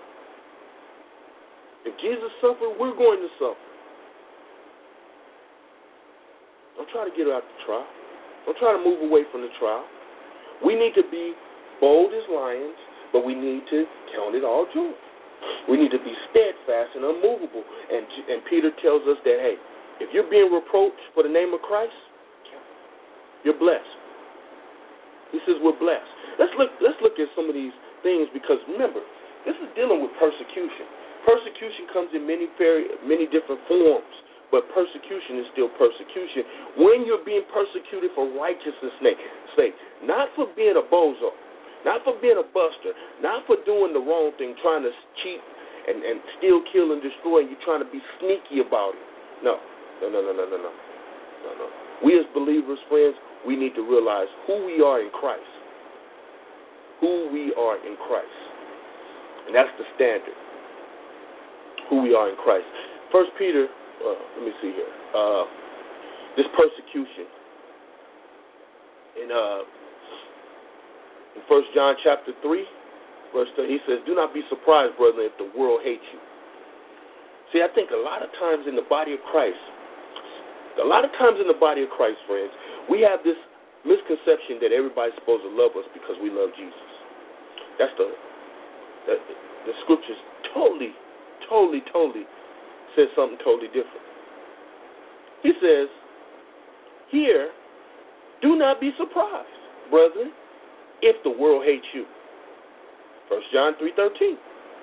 If Jesus suffered, we're going to suffer. Don't try to get out the trial. Don't try to move away from the trial. We need to be bold as lions, but we need to count it all joy. We need to be steadfast and unmovable. And, and Peter tells us that, hey, if you're being reproached for the name of Christ, you're blessed. He says we're blessed. Let's look, let's look at some of these things, because remember, this is dealing with persecution. Persecution comes in many, very, many different forms, but persecution is still persecution. When you're being persecuted for righteousness' sake, not for being a bozo, not for being a buster, not for doing the wrong thing, trying to cheat and, and steal, kill, and destroy, and you're trying to be sneaky about it. No, no, no, no, no, no, no, no, no. We as believers, friends, we need to realize who we are in Christ. Who we are in Christ. And that's the standard. Who we are in Christ. First Peter, uh, let me see here. Uh, this persecution. In uh, in First John chapter three, verse thirty, he says, "Do not be surprised, brethren, if the world hates you." See, I think a lot of times in the body of Christ, a lot of times in the body of Christ, friends, we have this misconception that everybody's supposed to love us because we love Jesus. That's the the, the scriptures totally, totally, totally says something totally different. He says, here, do not be surprised, brethren, if the world hates you. First John three thirteen.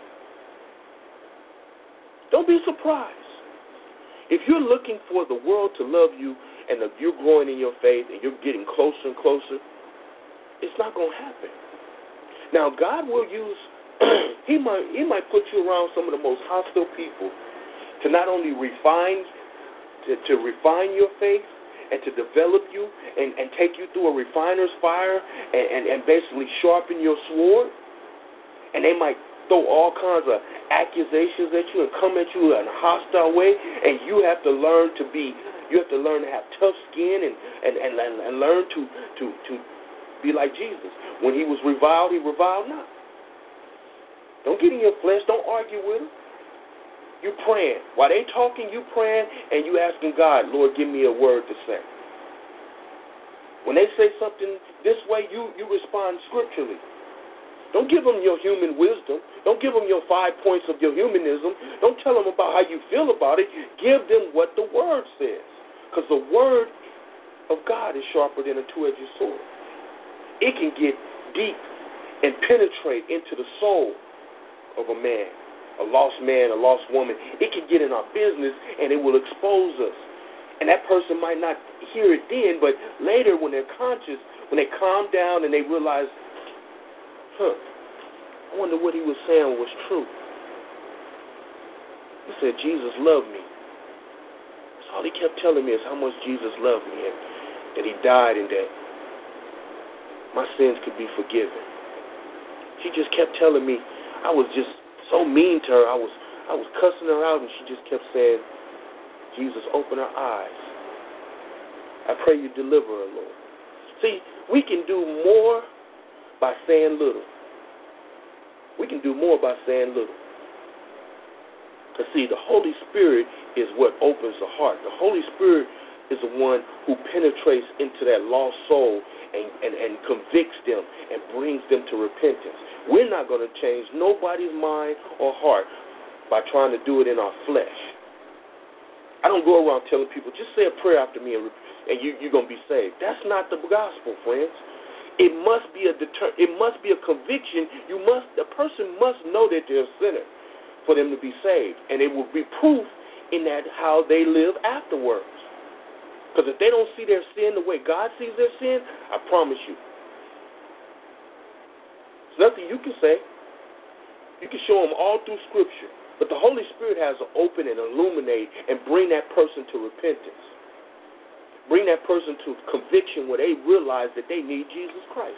Don't be surprised. If you're looking for the world to love you and if you're growing in your faith and you're getting closer and closer, it's not going to happen. Now, God will use, he might he might put you around some of the most hostile people to not only refine, to, to refine your faith and to develop you and, and take you through a refiner's fire and, and, and basically sharpen your sword. And they might throw all kinds of accusations at you and come at you in a hostile way, and you have to learn to be, you have to learn to have tough skin and, and, and, and learn to, to, to be like Jesus. When he was reviled, he reviled not. Don't get in your flesh. Don't argue with them. You praying. While they talking, you praying, and you asking God, Lord, give me a word to say. When they say something this way, you, you respond scripturally. Don't give them your human wisdom. Don't give them your five points of your humanism. Don't tell them about how you feel about it. Give them what the Word says. Because the Word of God is sharper than a two-edged sword. It can get deep and penetrate into the soul of a man, a lost man, a lost woman. It can get in our business, and it will expose us. And that person might not hear it then, but later when they're conscious, when they calm down and they realize, huh, I wonder what he was saying was true. He said, Jesus loved me. That's all he kept telling me is how much Jesus loved me and that he died and that my sins could be forgiven. She just kept telling me, I was just so mean to her. I was I was cussing her out, and she just kept saying, Jesus, open her eyes. I pray you deliver her, Lord. See, we can do more by saying little. We can do more by saying little. But see, the Holy Spirit is what opens the heart. The Holy Spirit is the one who penetrates into that lost soul and, and, and convicts them and brings them to repentance. We're not going to change nobody's mind or heart by trying to do it in our flesh. I don't go around telling people, just say a prayer after me and, and you, you're going to be saved. That's not the gospel, friends. It must be a deter- It must be a conviction. You must. A person must know that they're a sinner for them to be saved, and it will be proof in that how they live afterwards. Because if they don't see their sin the way God sees their sin, I promise you, there's nothing you can say. You can show them all through Scripture, but the Holy Spirit has to open and illuminate and bring that person to repentance. Bring that person to conviction where they realize that they need Jesus Christ.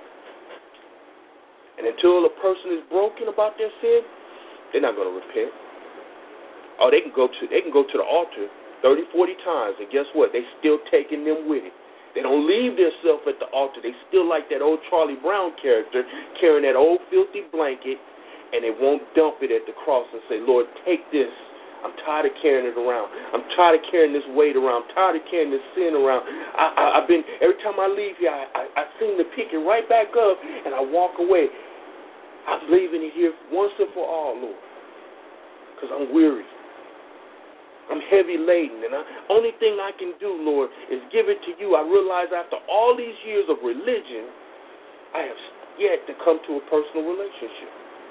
And until a person is broken about their sin, they're not going to repent. Oh, they can go to they can go to the altar thirty, forty times, and guess what? They still taking them with it. They don't leave themselves at the altar. They still like that old Charlie Brown character, carrying that old filthy blanket, and they won't dump it at the cross and say, Lord, take this. I'm tired of carrying it around. I'm tired of carrying this weight around. I'm tired of carrying this sin around. I, I, I've been, every time I leave here, I, I, I seem to pick it right back up, and I walk away. I'm leaving it here once and for all, Lord, because I'm weary. I'm heavy laden, and the only thing I can do, Lord, is give it to you. I realize after all these years of religion, I have yet to come to a personal relationship.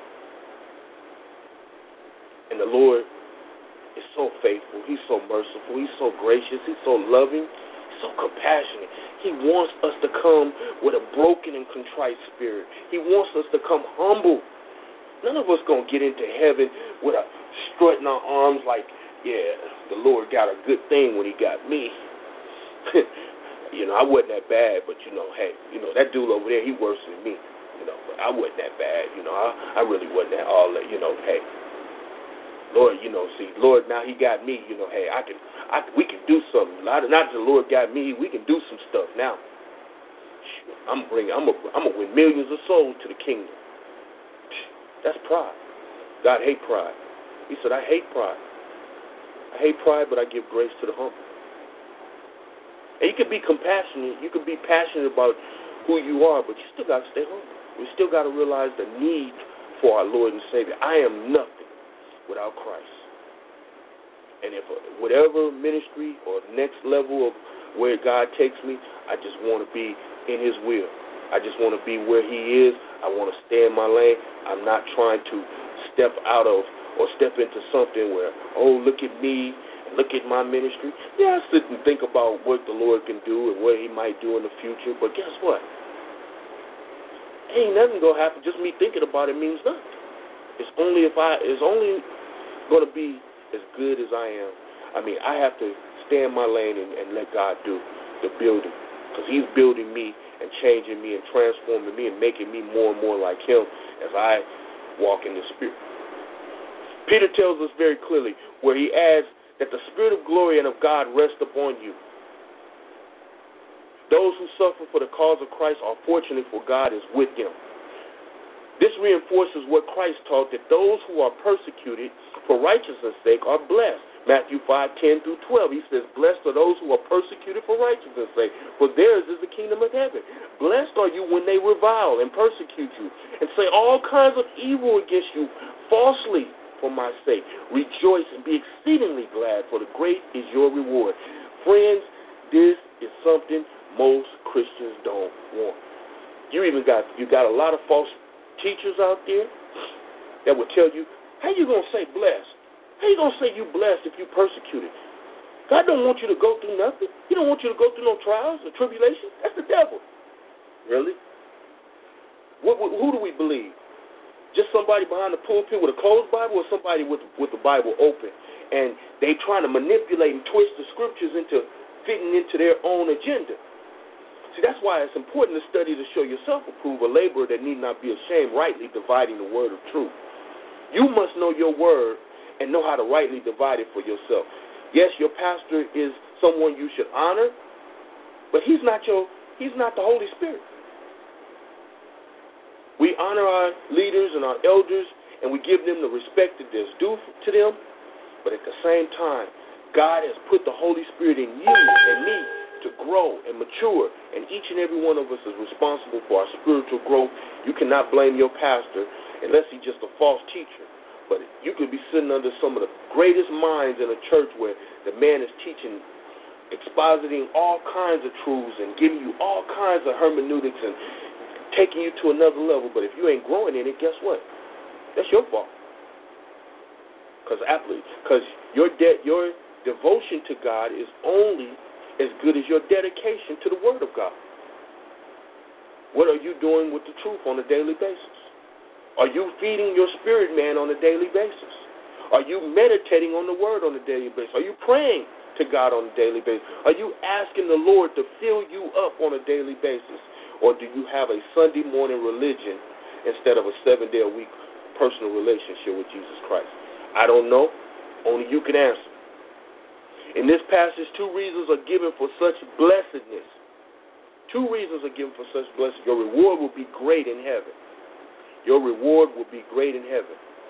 And the Lord is so faithful. He's so merciful. He's so gracious. He's so loving. He's so compassionate. He wants us to come with a broken and contrite spirit. He wants us to come humble. None of us going to get into heaven with a strutting our arms like, yeah, the Lord got a good thing when he got me. You know, I wasn't that bad, but, you know, hey, you know, that dude over there, he worse than me. You know, but I wasn't that bad. You know, I, I really wasn't that all that, you know, hey. Lord, you know, see, Lord, now he got me, you know, hey, I can, I, we can do something. Not, not the Lord got me, we can do some stuff now. I'm bringing, I'm gonna, I'm gonna win millions of souls to the kingdom. That's pride. God hate pride. He said, I hate pride. I hate pride, but I give grace to the humble. And you can be compassionate, you can be passionate about who you are, but you still got to stay humble. We still got to realize the need for our Lord and Savior. I am nothing without Christ. And if uh, whatever ministry or next level of where God takes me, I just want to be in his will. I just want to be where he is. I want to stay in my lane. I'm not trying to step out of or step into something where, oh, look at me, look at my ministry. Yeah, I sit and think about what the Lord can do and what he might do in the future, but guess what? Ain't nothing going to happen. Just me thinking about it means nothing. It's only if I, it's only going to be as good as I am. I mean, I have to stay in my lane and, and let God do the building, because he's building me and changing me and transforming me and making me more and more like him as I walk in the Spirit. Peter tells us very clearly where he adds that the Spirit of glory and of God rest upon you. Those who suffer for the cause of Christ are fortunate, for God is with them. This reinforces what Christ taught, that those who are persecuted for righteousness' sake are blessed. Matthew five, ten through twelve, he says, blessed are those who are persecuted for righteousness' sake, for theirs is the kingdom of heaven. Blessed are you when they revile and persecute you and say all kinds of evil against you falsely for my sake. Rejoice and be exceedingly glad, for the great is your reward. Friends, this is something most Christians don't want. You even got you got a lot of false teachers out there that will tell you, how you going to say blessed? How you going to say you blessed if you persecuted? God don't want you to go through nothing. He don't want you to go through no trials or tribulations. That's the devil. Really? What, what, who do we believe? Just somebody behind the pulpit with a closed Bible, or somebody with, with the Bible open? And they trying to manipulate and twist the scriptures into fitting into their own agenda. See, that's why it's important to study to show yourself approved, a laborer that need not be ashamed, rightly dividing the word of truth. You must know your word and know how to rightly divide it for yourself. Yes, your pastor is someone you should honor, but he's not your, he's not the Holy Spirit. We honor our leaders and our elders, and we give them the respect that is due to them, But at the same time, God has put the Holy Spirit in you and me to grow and mature, and each and every one of us is responsible for our spiritual growth. You cannot blame your pastor unless he's just a false teacher. But you could be sitting under some of the greatest minds in a church where the man is teaching, expositing all kinds of truths and giving you all kinds of hermeneutics and taking you to another level. But if you ain't growing in it, guess what? That's your fault. Because because your de- your devotion to God is only as good as your dedication to the Word of God. What are you doing with the truth on a daily basis? Are you feeding your spirit man on a daily basis? Are you meditating on the Word on a daily basis? Are you praying to God on a daily basis? Are you asking the Lord to fill you up on a daily basis? Or do you have a Sunday morning religion instead of a seven-day-a-week personal relationship with Jesus Christ? I don't know. Only you can answer. In this passage, two reasons are given for such blessedness. Two reasons are given for such blessedness. Your reward will be great in heaven. Your reward will be great in heaven.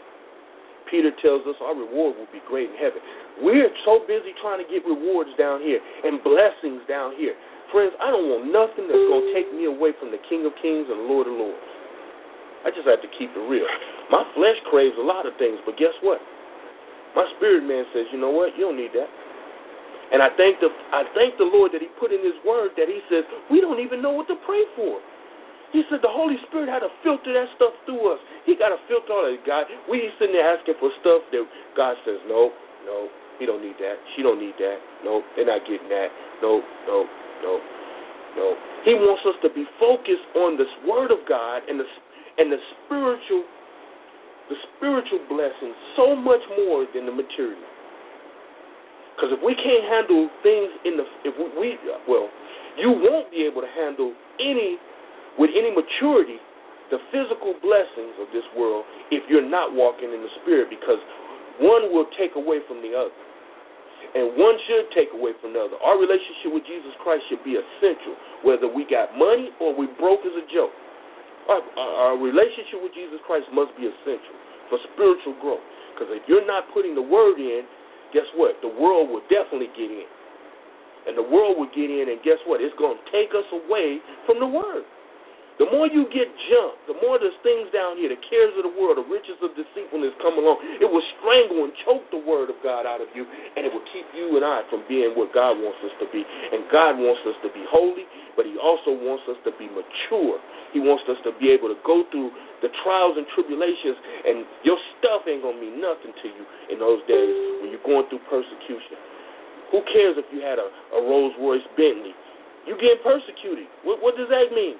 Peter tells us our reward will be great in heaven. We're so busy trying to get rewards down here and blessings down here. Friends, I don't want nothing that's going to take me away from the King of Kings and the Lord of Lords. I just have to keep it real. My flesh craves a lot of things, but guess what? My spirit man says, you know what? You don't need that. And I thank the I thank the Lord that he put in his word that he says we don't even know what to pray for. He said the Holy Spirit had to filter that stuff through us. He got to filter all that. God, we sitting there asking for stuff that God says, no, no, he don't need that. She don't need that. No, they're not getting that. No, no, no, no. He wants us to be focused on this Word of God and the and the spiritual, the spiritual blessings so much more than the material. Because if we can't handle things in the, if we, we well, you won't be able to handle any. with any maturity, the physical blessings of this world if you're not walking in the Spirit, because one will take away from the other. And one should take away from the other. Our relationship with Jesus Christ should be essential, whether we got money or we broke as a joke. Our, our relationship with Jesus Christ must be essential for spiritual growth. Because if you're not putting the Word in, guess what? The world will definitely get in. And the world will get in, and guess what? It's going to take us away from the Word. The more you get jumped, the more there's things down here, the cares of the world, the riches of deceitfulness come along, it will strangle and choke the Word of God out of you, and it will keep you and I from being what God wants us to be. And God wants us to be holy, but he also wants us to be mature. He wants us to be able to go through the trials and tribulations, and your stuff ain't going to mean nothing to you in those days when you're going through persecution. Who cares if you had a, a Rolls-Royce Bentley? You getting persecuted. What, what does that mean?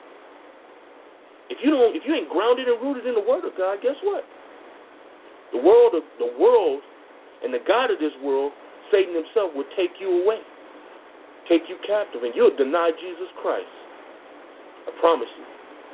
If you don't, if you ain't grounded and rooted in the Word of God, guess what? The world, the world, and the God of this world, Satan himself, will take you away, take you captive, and you'll deny Jesus Christ. I promise you.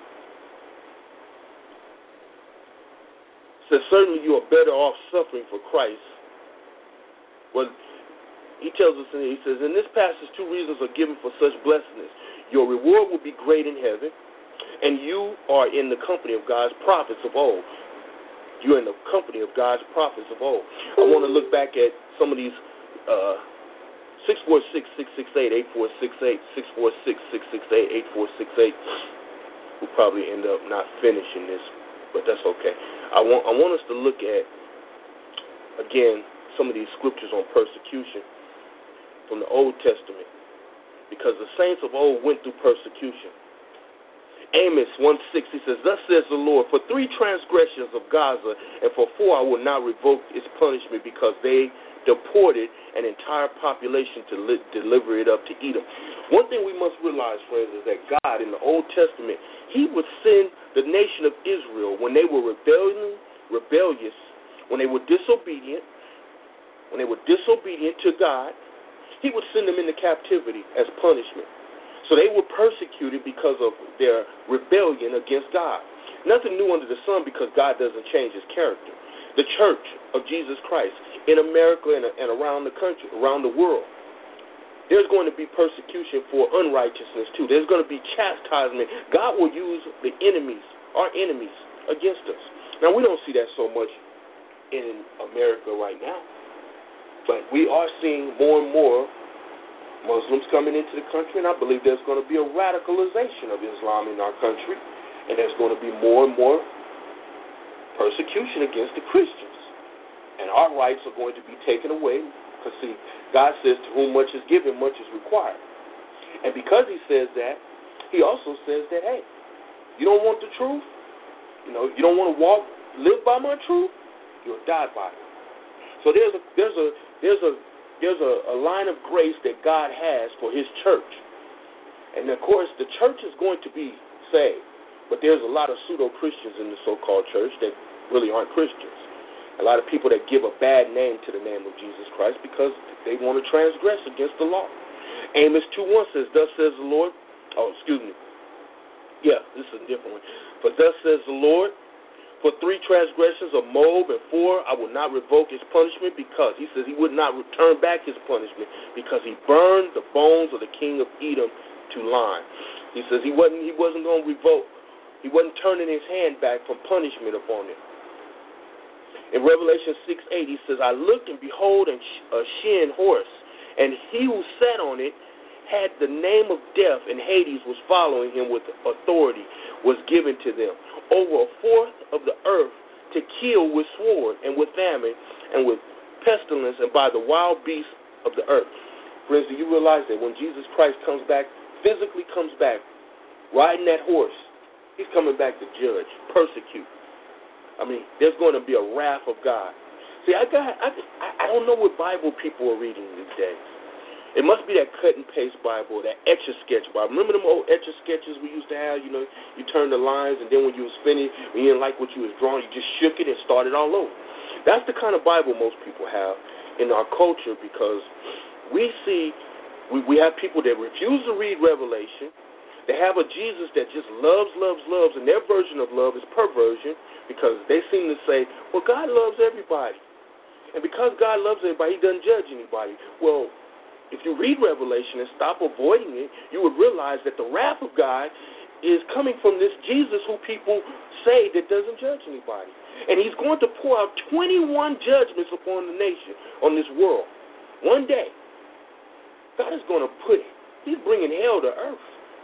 It says certainly you are better off suffering for Christ. Well, he tells us, in, he says, in this passage, two reasons are given for such blessedness. Your reward will be great in heaven, and you are in the company of God's prophets of old. You're in the company of God's prophets of old. I want to look back at some of these uh, six four six, six six eight, eight four six eight, six four six, six six eight, eight four six eight. We'll probably end up not finishing this, but that's okay. I want I want us to look at, again, some of these scriptures on persecution from the Old Testament, because the saints of old went through persecution. Amos one six, he says, thus says the Lord, for three transgressions of Gaza, and for four I will not revoke its punishment, because they deported an entire population to li- deliver it up to Edom. One thing we must realize, friends, is that God in the Old Testament, he would send the nation of Israel when they were rebellion, rebellious, when they were disobedient, when they were disobedient to God, he would send them into captivity as punishment. So they were persecuted because of their rebellion against God. Nothing new under the sun, because God doesn't change his character. The church of Jesus Christ in America and, and around the country, around the world, there's going to be persecution for unrighteousness too. There's going to be chastisement. God will use the enemies, our enemies, against us. Now, we don't see that so much in America right now. But we are seeing more and more Muslims coming into the country, and I believe there's going to be a radicalization of Islam in our country, and there's going to be more and more persecution against the Christians. And our rights are going to be taken away because, see, God says to whom much is given, much is required. And because he says that, he also says that, hey, you don't want the truth, you know, you don't want to walk, live by my truth, you'll die by it. So there's a there's a there's a there's a, a line of grace that God has for his church. And of course the church is going to be saved. But there's a lot of pseudo-Christians in the so-called church that really aren't Christians. A lot of people that give a bad name to the name of Jesus Christ because they want to transgress against the law. Amos two one says, thus says the Lord, oh, excuse me. Yeah, this is a different one. For thus says the Lord, for three transgressions of Moab and four, I will not revoke his punishment because, he says he would not return back his punishment because he burned the bones of the king of Edom to lime. He says he wasn't, he wasn't going to revoke. He wasn't turning his hand back from punishment upon him. In Revelation six eight, he says, I looked and behold a shin horse, and he who sat on it had the name of death, and Hades was following him with authority, was given to them. Over a fourth of the earth to kill with sword and with famine and with pestilence and by the wild beasts of the earth. Friends, do you realize that when Jesus Christ comes back, physically comes back, riding that horse, he's coming back to judge, persecute. I mean, there's going to be a wrath of God. See, I got, I, I don't know what Bible people are reading these days. It must be that cut and paste Bible, that Etch-a-Sketch Bible. Remember them old Etch-a-Sketches we used to have? You know, you turned the lines, and then when you was finished, when you didn't like what you was drawing, you just shook it and started all over. That's the kind of Bible most people have in our culture because we see, we, we have people that refuse to read Revelation. They have a Jesus that just loves, loves, loves, and their version of love is perversion because they seem to say, well, God loves everybody. And because God loves everybody, he doesn't judge anybody. Well, if you read Revelation and stop avoiding it, you would realize that the wrath of God is coming from this Jesus who people say that doesn't judge anybody. And he's going to pour out twenty-one judgments upon the nation, on this world. One day, God is going to put, he's bringing hell to earth.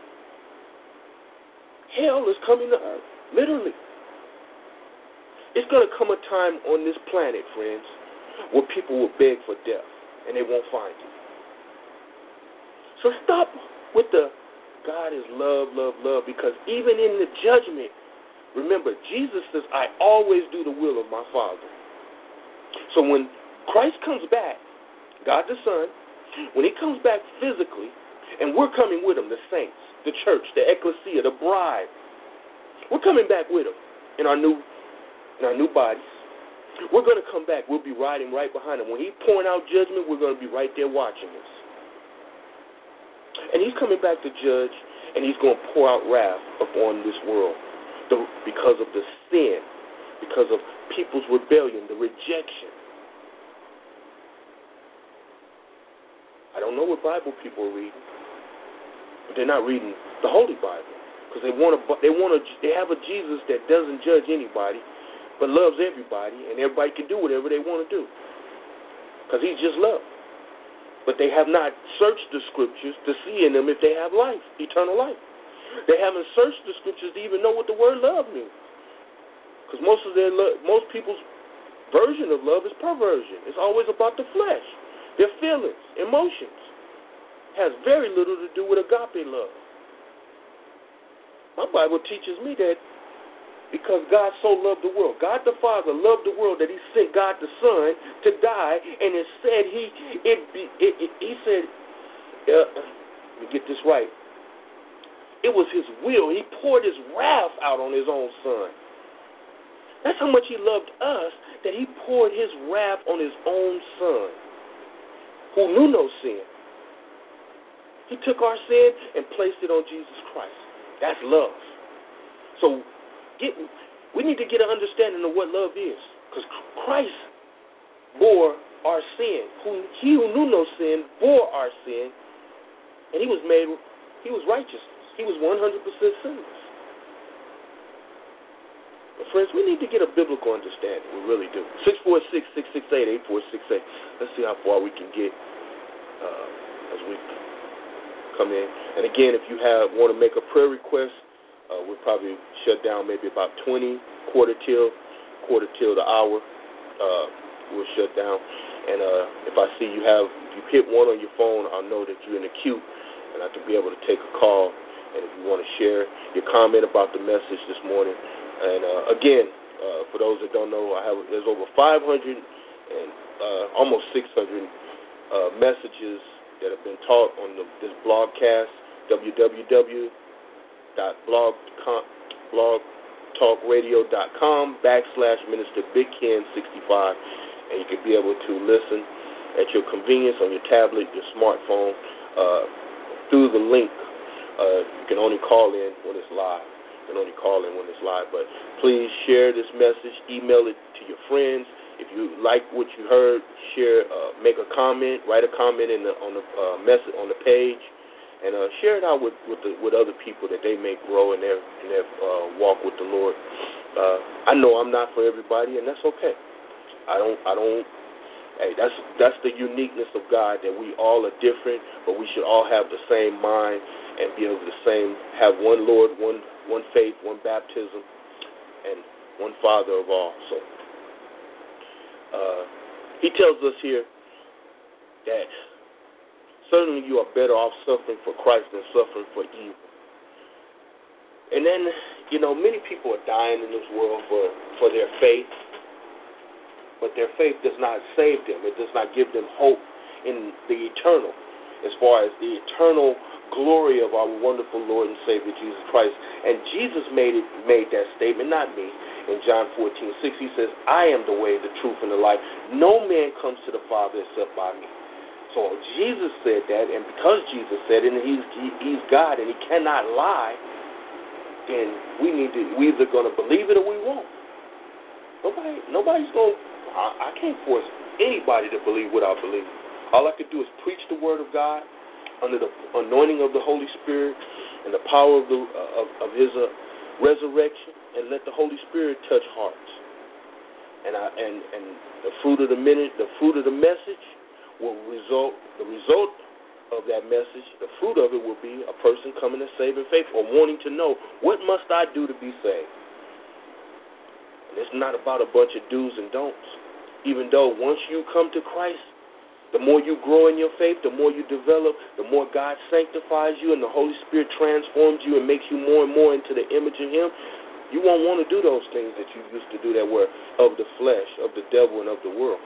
Hell is coming to earth, literally. It's going to come a time on this planet, friends, where people will beg for death, and they won't find it. So stop with the God is love, love, love, because even in the judgment, remember, Jesus says, I always do the will of my Father. So when Christ comes back, God the Son, when he comes back physically, and we're coming with him, the saints, the church, the ecclesia, the bride, we're coming back with him in our new, in our new bodies. We're going to come back. We'll be riding right behind him. When he's pouring out judgment, we're going to be right there watching this. And he's coming back to judge, and he's going to pour out wrath upon this world the, because of the sin, because of people's rebellion, the rejection. I don't know what Bible people are reading, but they're not reading the Holy Bible because they want to. They want to. They have a Jesus that doesn't judge anybody, but loves everybody, and everybody can do whatever they want to do because he's just love. But they have not searched the scriptures to see in them if they have life, eternal life. They haven't searched the scriptures to even know what the word love means. Because most of their lo- most people's version of love is perversion. It's always about the flesh, their feelings, emotions. It has very little to do with agape love. My Bible teaches me that because God so loved the world. God the Father loved the world that he sent God the Son to die, and it said he it, it, it he said uh, let me get this right. It was his will. He poured his wrath out on his own Son. That's how much he loved us, that he poured his wrath on his own Son, who knew no sin. He took our sin and placed it on Jesus Christ. That's love. So Get, we need to get an understanding of what love is, because Christ bore our sin. Who, he who knew no sin bore our sin, and he was made. He was righteousness. He was one hundred percent sinless. But friends, we need to get a biblical understanding. We really do. six four six, six six eight, eight four six eight. Let's see how far we can get uh, as we come in. And again, if you have want to make a prayer request, uh, we'll probably shut down maybe about twenty, quarter till, quarter till the hour. Uh, we'll shut down. And uh, if I see you have, if you hit one on your phone, I'll know that you're in the queue, and I can be able to take a call. And if you want to share your comment about the message this morning, and uh, again, uh, for those that don't know, I have there's over five hundred and uh, almost six hundred uh, messages that have been taught on the, this blogcast, w w w dot blog talk radio dot com backslash Minister Big Ken sixty-five, and you can be able to listen at your convenience on your tablet, your smartphone, uh, through the link. Uh, you can only call in when it's live. You can only call in when it's live. But please share this message. Email it to your friends. If you like what you heard, share. Uh, make a comment. Write a comment in the, on the uh, message on the page, and uh, share it out with with, the, with other people that they may grow in their in their uh, walk with the Lord. Uh, I know I'm not for everybody, and that's okay. I don't. I don't. Hey, that's that's the uniqueness of God, that we all are different, but we should all have the same mind and be able to same have one Lord, one one faith, one baptism, and one Father of all. So uh, he tells us here that certainly you are better off suffering for Christ than suffering for evil. And then, you know, many people are dying in this world for, for their faith, but their faith does not save them. It does not give them hope in the eternal, as far as the eternal glory of our wonderful Lord and Savior Jesus Christ. And Jesus made it made that statement, not me. In John fourteen six, he says, I am the way, the truth, and the life. No man comes to the Father except by me. So Jesus said that, and because Jesus said it, and he's, he, he's God, and he cannot lie, then we need to, we either going to believe it or we won't. Nobody, nobody's going to, I, I can't force anybody to believe what I believe. All I can do is preach the Word of God under the anointing of the Holy Spirit and the power of the uh, of, of His uh, resurrection, and let the Holy Spirit touch hearts. And I and and the fruit of the minute, the fruit of the message will result. The result of that message, the fruit of it will be a person coming to saving faith or wanting to know, what must I do to be saved? And it's not about a bunch of do's and don'ts. Even though once you come to Christ, the more you grow in your faith, the more you develop, the more God sanctifies you and the Holy Spirit transforms you and makes you more and more into the image of Him. You won't want to do those things that you used to do that were of the flesh, of the devil, and of the world.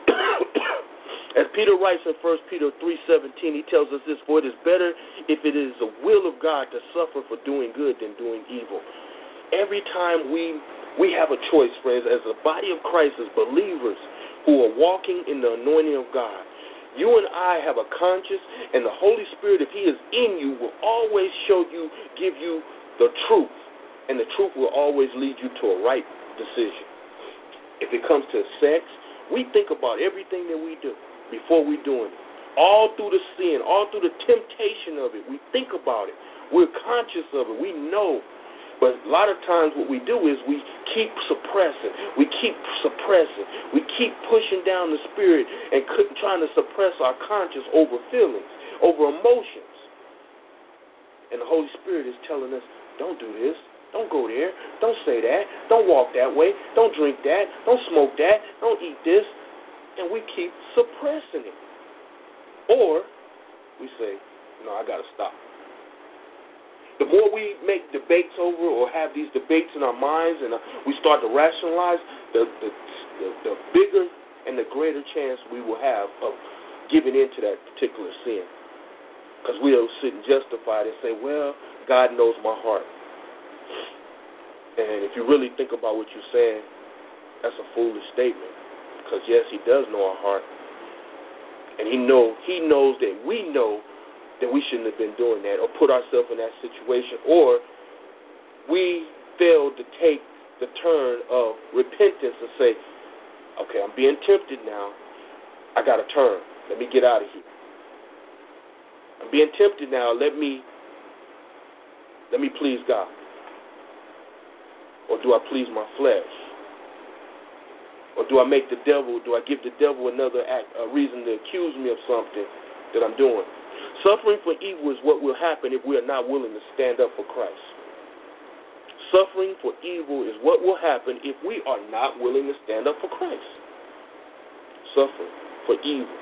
As Peter writes in First Peter three seventeen, he tells us this, for it is better if it is the will of God to suffer for doing good than doing evil. Every time we we have a choice, friends, as the body of Christ, as believers who are walking in the anointing of God, you and I have a conscience, and the Holy Spirit, if He is in you, will always show you, give you the truth, and the truth will always lead you to a right decision. If it comes to sex, we think about everything that we do before we doing it. All through the sin, all through the temptation of it, we think about it. We're conscious of it. We know. But a lot of times what we do is we keep suppressing. We keep suppressing. We keep pushing down the spirit and trying to suppress our conscience over feelings, over emotions. And the Holy Spirit is telling us, don't do this. Don't go there. Don't say that. Don't walk that way. Don't drink that. Don't smoke that. Don't eat this. And we keep suppressing it. Or we say, no, I got to stop. The more we make debates over or have these debates in our minds and uh, we start to rationalize, the, the, the, the bigger and the greater chance we will have of giving into that particular sin. Because we'll sit and justify it and say, well, God knows my heart. And if you really think about what you're saying, that's a foolish statement. Because, yes, He does know our heart. And He know, He knows that we know that we shouldn't have been doing that or put ourselves in that situation, or we failed to take the turn of repentance and say, okay, I'm being tempted now. I got to turn. Let me get out of here. I'm being tempted now. Let me let me please God. Or do I please my flesh? Or do I make the devil, do I give the devil another act, a reason to accuse me of something that I'm doing? Suffering for evil is what will happen if we are not willing to stand up for Christ. Suffering for evil is what will happen if we are not willing to stand up for Christ. Suffering for evil.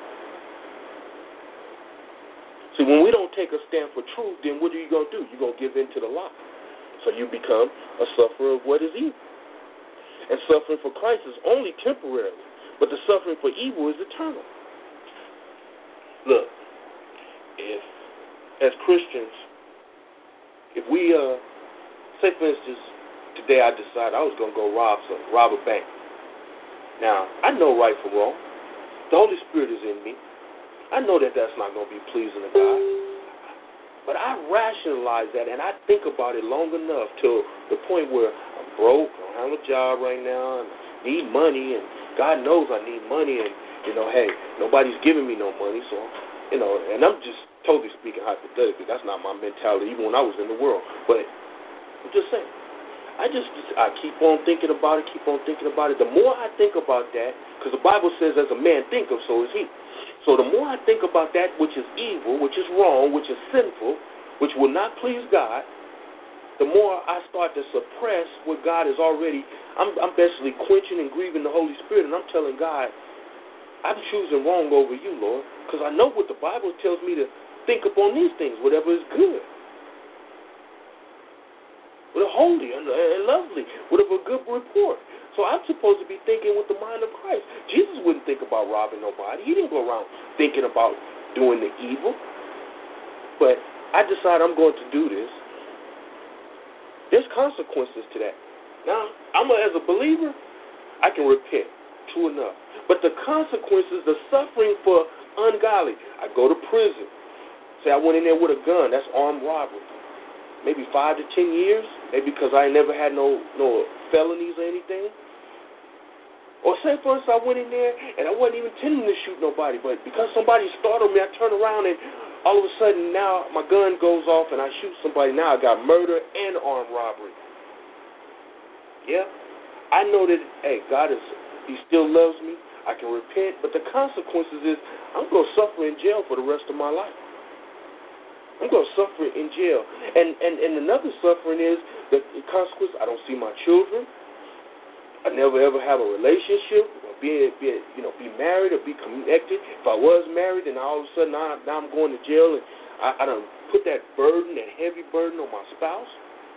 See, when we don't take a stand for truth, then what are you going to do? You're going to give in to the lie. So you become a sufferer of what is evil. And suffering for Christ is only temporary, but the suffering for evil is eternal. Look, if, as Christians, if we, uh, say for instance, today I decide I was going to go rob some, rob a bank. Now, I know right from wrong. The Holy Spirit is in me. I know that that's not going to be pleasing to God. But I rationalize that, and I think about it long enough till the point where I'm broke, I don't have a job right now, and I need money, and God knows I need money, and, you know, hey, nobody's giving me no money, so, you know, and I'm just totally speaking hypothetically. That's not my mentality, even when I was in the world. But I'm just saying, I just, I keep on thinking about it, keep on thinking about it. The more I think about that, because the Bible says as a man thinketh, so is he. So the more I think about that which is evil, which is wrong, which is sinful, which will not please God, the more I start to suppress what God has already, I'm, I'm basically quenching and grieving the Holy Spirit, and I'm telling God, I'm choosing wrong over you, Lord, because I know what the Bible tells me to think upon these things, whatever is good, what are holy and, and lovely, whatever a good report. So I'm supposed to be thinking with the mind of Christ. Jesus wouldn't think about robbing nobody. He didn't go around thinking about doing the evil. But I decide I'm going to do this. There's consequences to that. Now, I'm a, as a believer, I can repent, true enough. But the consequences, the suffering for ungodly, I go to prison. Say I went in there with a gun, that's armed robbery. Maybe five to ten years, maybe because I never had no no felonies or anything. Or say, for instance, I went in there and I wasn't even intending to shoot nobody, but because somebody startled me, I turned around and all of a sudden now my gun goes off and I shoot somebody. Now I got murder and armed robbery. Yeah, I know that, hey, God is, he still loves me. I can repent, but the consequences is I'm going to suffer in jail for the rest of my life. I'm going to suffer in jail. And, and, and another suffering is the consequence, I don't see my children. I never ever have a relationship, or be, be you know, be married or be connected. If I was married, then all of a sudden now, now I'm going to jail, and I, I done put that burden, that heavy burden on my spouse.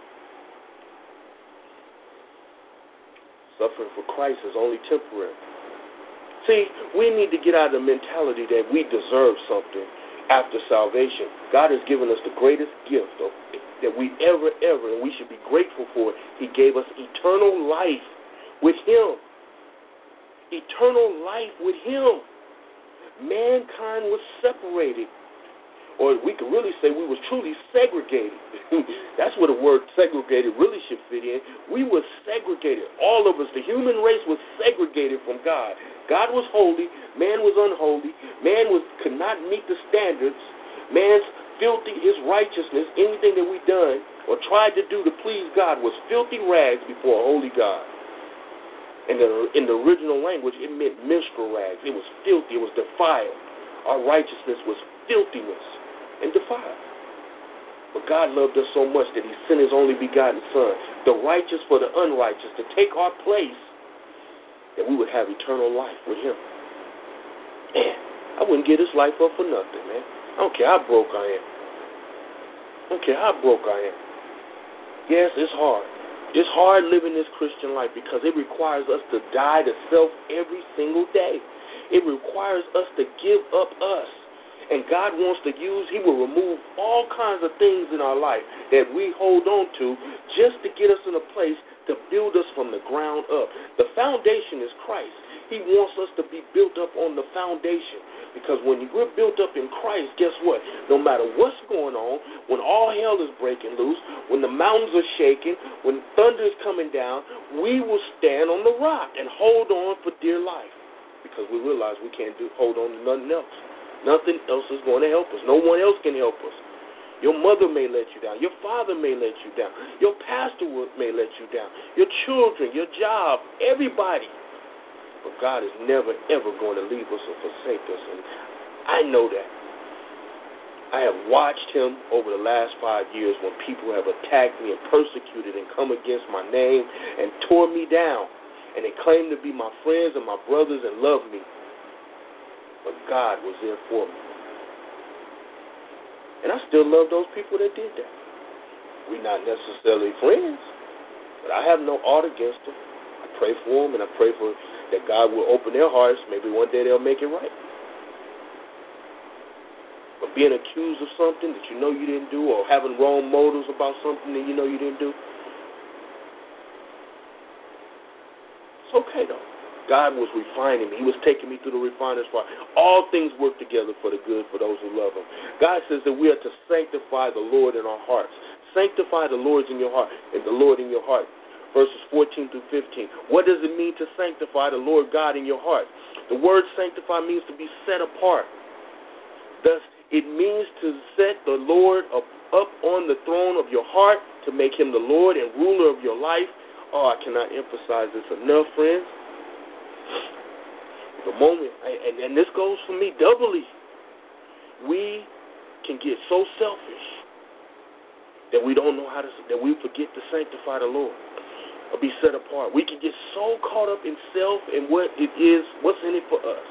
Suffering for Christ is only temporary. See, we need to get out of the mentality that we deserve something after salvation. God has given us the greatest gift of, that we ever, ever, and we should be grateful for it. He gave us eternal life with him. Eternal life with him. Mankind was separated. Or we could really say we was truly segregated. That's where the word segregated really should fit in. We were segregated. All of us, the human race was segregated from God. God was holy. Man was unholy. Man was could not meet the standards. Man's filthy, his righteousness, anything that we done or tried to do to please God was filthy rags before a holy God. And in, in the original language, it meant menstrual rags. It was filthy. It was defiled. Our righteousness was filthiness and defiled. But God loved us so much that he sent his only begotten Son, the righteous for the unrighteous, to take our place, that we would have eternal life with him. Man, I wouldn't give this life up for nothing, man. I don't care how broke I am. I don't care how broke I am. Yes, it's hard. It's hard living this Christian life because it requires us to die to self every single day. It requires us to give up us. And God wants to use, he will remove all kinds of things in our life that we hold on to just to get us in a place to build us from the ground up. The foundation is Christ. He wants us to be built up on the foundation. Because when we're built up in Christ, guess what? No matter what's going on, when all hell is breaking loose, when the mountains are shaking, when thunder is coming down, we will stand on the rock and hold on for dear life. Because we realize we can't do, hold on to nothing else. Nothing else is going to help us. No one else can help us. Your mother may let you down. Your father may let you down. Your pastor may let you down. Your children, your job, everybody. But God is never, ever going to leave us or forsake us. And I know that. I have watched him over the last five years when people have attacked me and persecuted and come against my name and tore me down. And they claim to be my friends and my brothers and love me. But God was there for me. And I still love those people that did that. We're not necessarily friends, but I have no ought against them. I pray for them, and I pray for that God will open their hearts. Maybe one day they'll make it right. But being accused of something that you know you didn't do, or having wrong motives about something that you know you didn't do, it's okay though. God was refining me. He was taking me through the refiner's fire. All things work together for the good for those who love him. God says that we are to sanctify the Lord in our hearts. Sanctify the Lord in your heart, and the Lord in your heart. Verses fourteen through fifteen. What does it mean to sanctify the Lord God in your heart? The word sanctify means to be set apart. Thus, it means to set the Lord up, up on the throne of your heart, to make him the Lord and ruler of your life. Oh, I cannot emphasize this enough, friends. The moment, and, and this goes for me doubly, we can get so selfish that we don't know how to, that we forget to sanctify the Lord or be set apart. We can get so caught up in self and what it is, what's in it for us.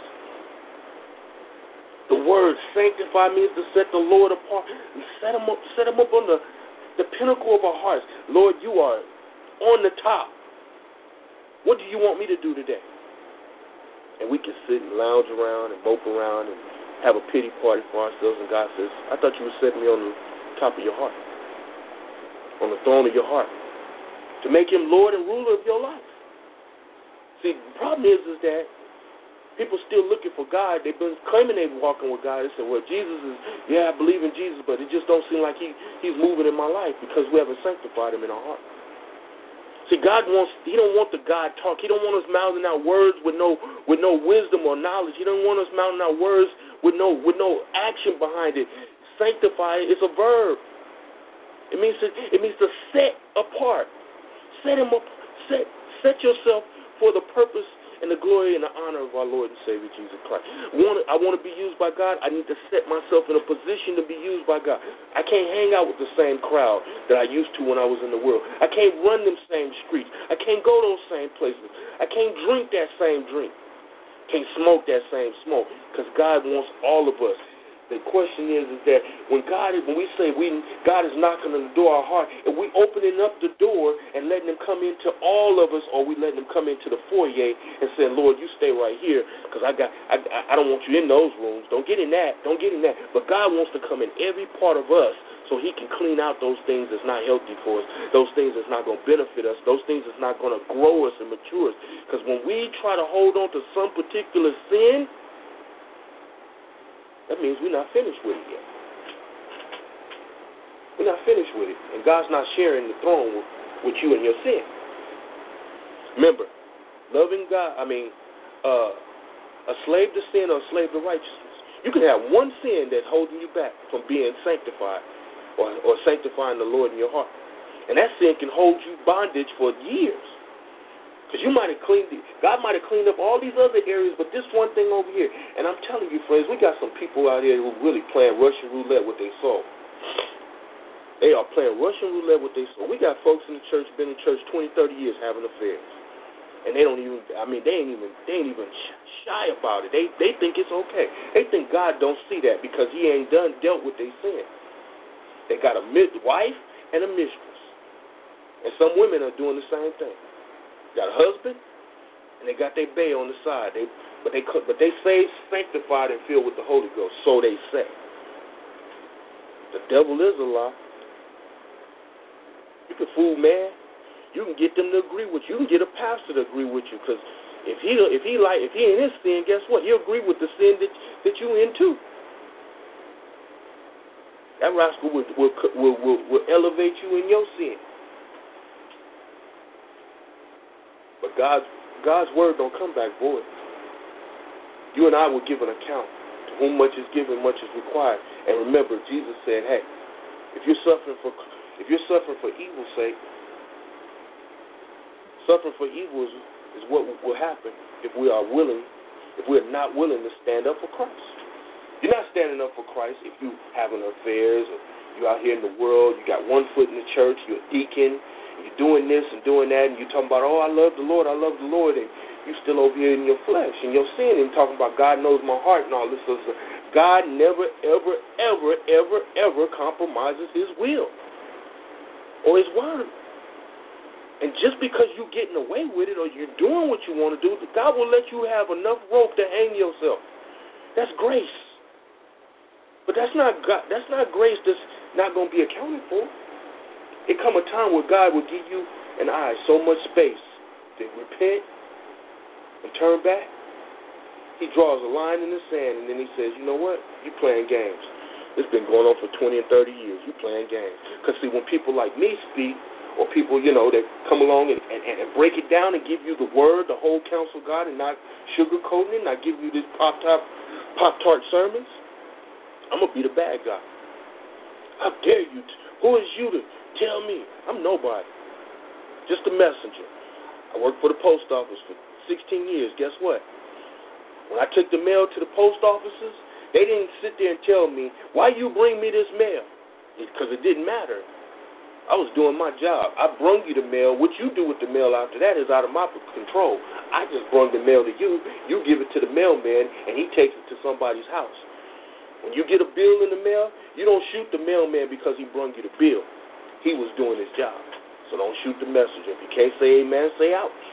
The word sanctify means to set the Lord apart and set him up, set him up on the, the pinnacle of our hearts. Lord, you are on the top. What do you want me to do today? And we can sit and lounge around and mope around and have a pity party for ourselves. And God says, I thought you were setting me on the top of your heart, on the throne of your heart, to make him Lord and ruler of your life. See, the problem is, is that people still looking for God. They've been claiming they're walking with God. They say, well, Jesus is, yeah, I believe in Jesus, but it just don't seem like he, he's moving in my life because we haven't sanctified him in our heart. See, God wants, he don't want the God talk. He don't want us mouthing out words with no with no wisdom or knowledge. He don't want us mouthing out words with no with no action behind it. Sanctify, it's a verb. It means to, it means to set apart. Set him up, set set yourself for the purpose and the glory and the honor of our Lord and Savior Jesus Christ. Want, I want to be used by God. I need to set myself in a position to be used by God. I can't hang out with the same crowd that I used to when I was in the world. I can't run them same streets. I can't go those same places. I can't drink that same drink. Can't smoke that same smoke, because God wants all of us. The question is, is that when God, when we say we, God is knocking on the door of our heart, and we opening up the door and letting him come into all of us, or we letting him come into the foyer and saying, Lord, you stay right here, because I got, I, I don't want you in those rooms. Don't get in that. Don't get in that. But God wants to come in every part of us so he can clean out those things that's not healthy for us, those things that's not going to benefit us, those things that's not going to grow us and mature us. Because when we try to hold on to some particular sin, that means we're not finished with it yet. We're not finished with it. And God's not sharing the throne with, with you and your sin. Remember, loving God, I mean, uh, a slave to sin or a slave to righteousness. You can have one sin that's holding you back from being sanctified or, or sanctifying the Lord in your heart. And that sin can hold you bondage for years. Because you might have cleaned it. God might have cleaned up all these other areas, but this one thing over here. And I'm telling you, friends, we got some people out here who really playing Russian roulette with their soul. They are playing Russian roulette with their soul. We got folks in the church, been in church twenty, thirty years having affairs. And they don't even, I mean, they ain't even, they ain't even shy about it. They they think it's okay. They think God don't see that because he ain't done dealt with their sin. They got a wife and a mistress. And some women are doing the same thing. Got a husband, and they got their bae on the side. They, but they but they saved, sanctified, and filled with the Holy Ghost. So they say. The devil is a lie. You can fool man. You can get them to agree with you. You can get a pastor to agree with you. Because if he if he like if he in his sin, guess what? He'll agree with the sin that that you in too. That rascal will will will, will, will elevate you in your sin. But God's, God's word don't come back void. You and I will give an account. To whom much is given, much is required. And remember, Jesus said, hey, If you're suffering for if you're suffering for evil's sake, suffering for evil is, is what will happen if we are willing, if we are not willing to stand up for Christ. You're not standing up for Christ if you having affairs, or you're out here in the world, you got one foot in the church, you're a deacon, you're doing this and doing that, and you're talking about, oh, I love the Lord, I love the Lord, and you still over here in your flesh and your sin and talking about God knows my heart and all this other stuff. God never, ever, ever, ever, ever compromises his will or his word. And just because you're getting away with it or you're doing what you want to do, God will let you have enough rope to hang yourself. That's grace. But that's not God, that's not grace that's not going to be accounted for. It come a time where God will give you and I so much space to repent and turn back. He draws a line in the sand, and then he says, you know what? You playing games. It's been going on for twenty and thirty years. You playing games. Because, see, when people like me speak, or people, you know, that come along and, and, and break it down and give you the word, the whole counsel of God, and not sugarcoating it, not give you this pop-top, pop-tart sermons, I'm going to be the bad guy. How dare you? T- who is you to tell me? I'm nobody. Just a messenger. I worked for the post office for sixteen years. Guess what? When I took the mail to the post offices, they didn't sit there and tell me, why you bring me this mail? Because it didn't matter. I was doing my job. I brung you the mail. What you do with the mail after that is out of my control. I just brung the mail to you. You give it to the mailman, and he takes it to somebody's house. When you get a bill in the mail, you don't shoot the mailman because he brung you the bill. He was doing his job. So don't shoot the messenger. If you can't say amen, say ouch.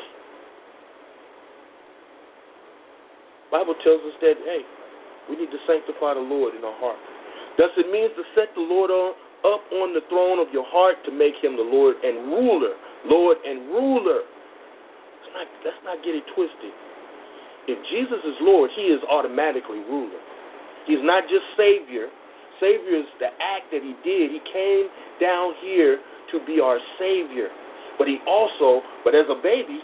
Bible tells us that, hey, we need to sanctify the Lord in our heart. Thus it means to set the Lord on, up on the throne of your heart to make him the Lord and ruler. Lord and ruler. Let's not, let's not get it twisted. If Jesus is Lord, he is automatically ruler. He's not just Savior. Savior is the act that he did. He came down here to be our Savior. But he also, but as a baby,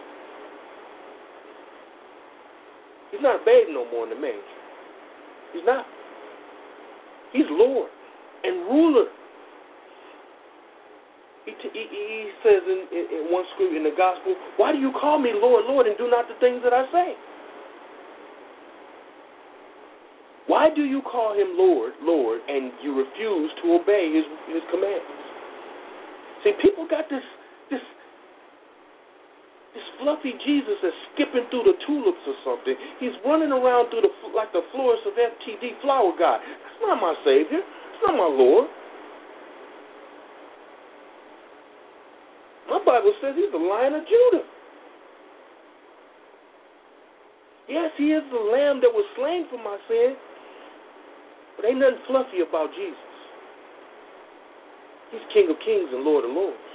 he's not a baby no more in the manger. He's not. He's Lord and ruler. He, t- he, he says in, in, in one scripture in the gospel, why do you call me Lord, Lord, and do not the things that I say? Why do you call him Lord, Lord, and you refuse to obey his, his commands? See, people got this this this fluffy Jesus that's skipping through the tulips or something. He's running around through the like the florist of F T D flower guy. That's not my Savior. That's not my Lord. My Bible says he's the Lion of Judah. Yes, he is the Lamb that was slain for my sin, but ain't nothing fluffy about Jesus. He's King of Kings and Lord of Lords.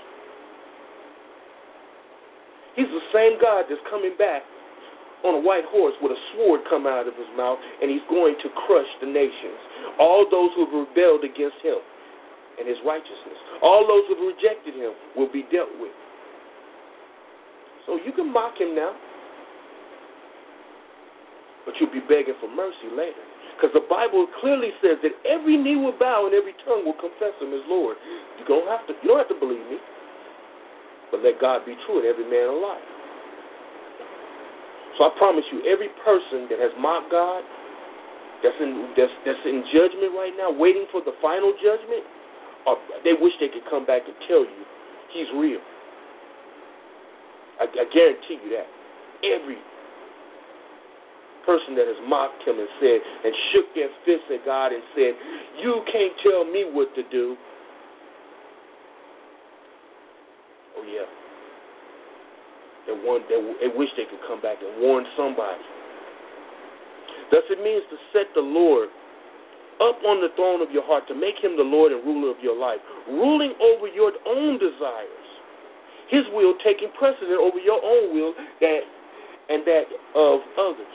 He's the same God that's coming back on a white horse with a sword coming out of his mouth, and he's going to crush the nations. All those who have rebelled against him and his righteousness. All those who have rejected him will be dealt with. So you can mock him now, but you'll be begging for mercy later. Because the Bible clearly says that every knee will bow and every tongue will confess him as Lord. You don't have to, you don't have to believe me, but let God be true and every man a lie. So I promise you, every person that has mocked God, that's in that's, that's in judgment right now, waiting for the final judgment, or they wish they could come back and tell you he's real. I, I guarantee you that. Every person that has mocked him and said and shook their fists at God and said, you can't tell me what to do. Oh yeah. They, want, they, they wish they could come back and warn somebody. Thus it means to set the Lord up on the throne of your heart, to make him the Lord and ruler of your life, ruling over your own desires, his will taking precedent over your own will that and that of others.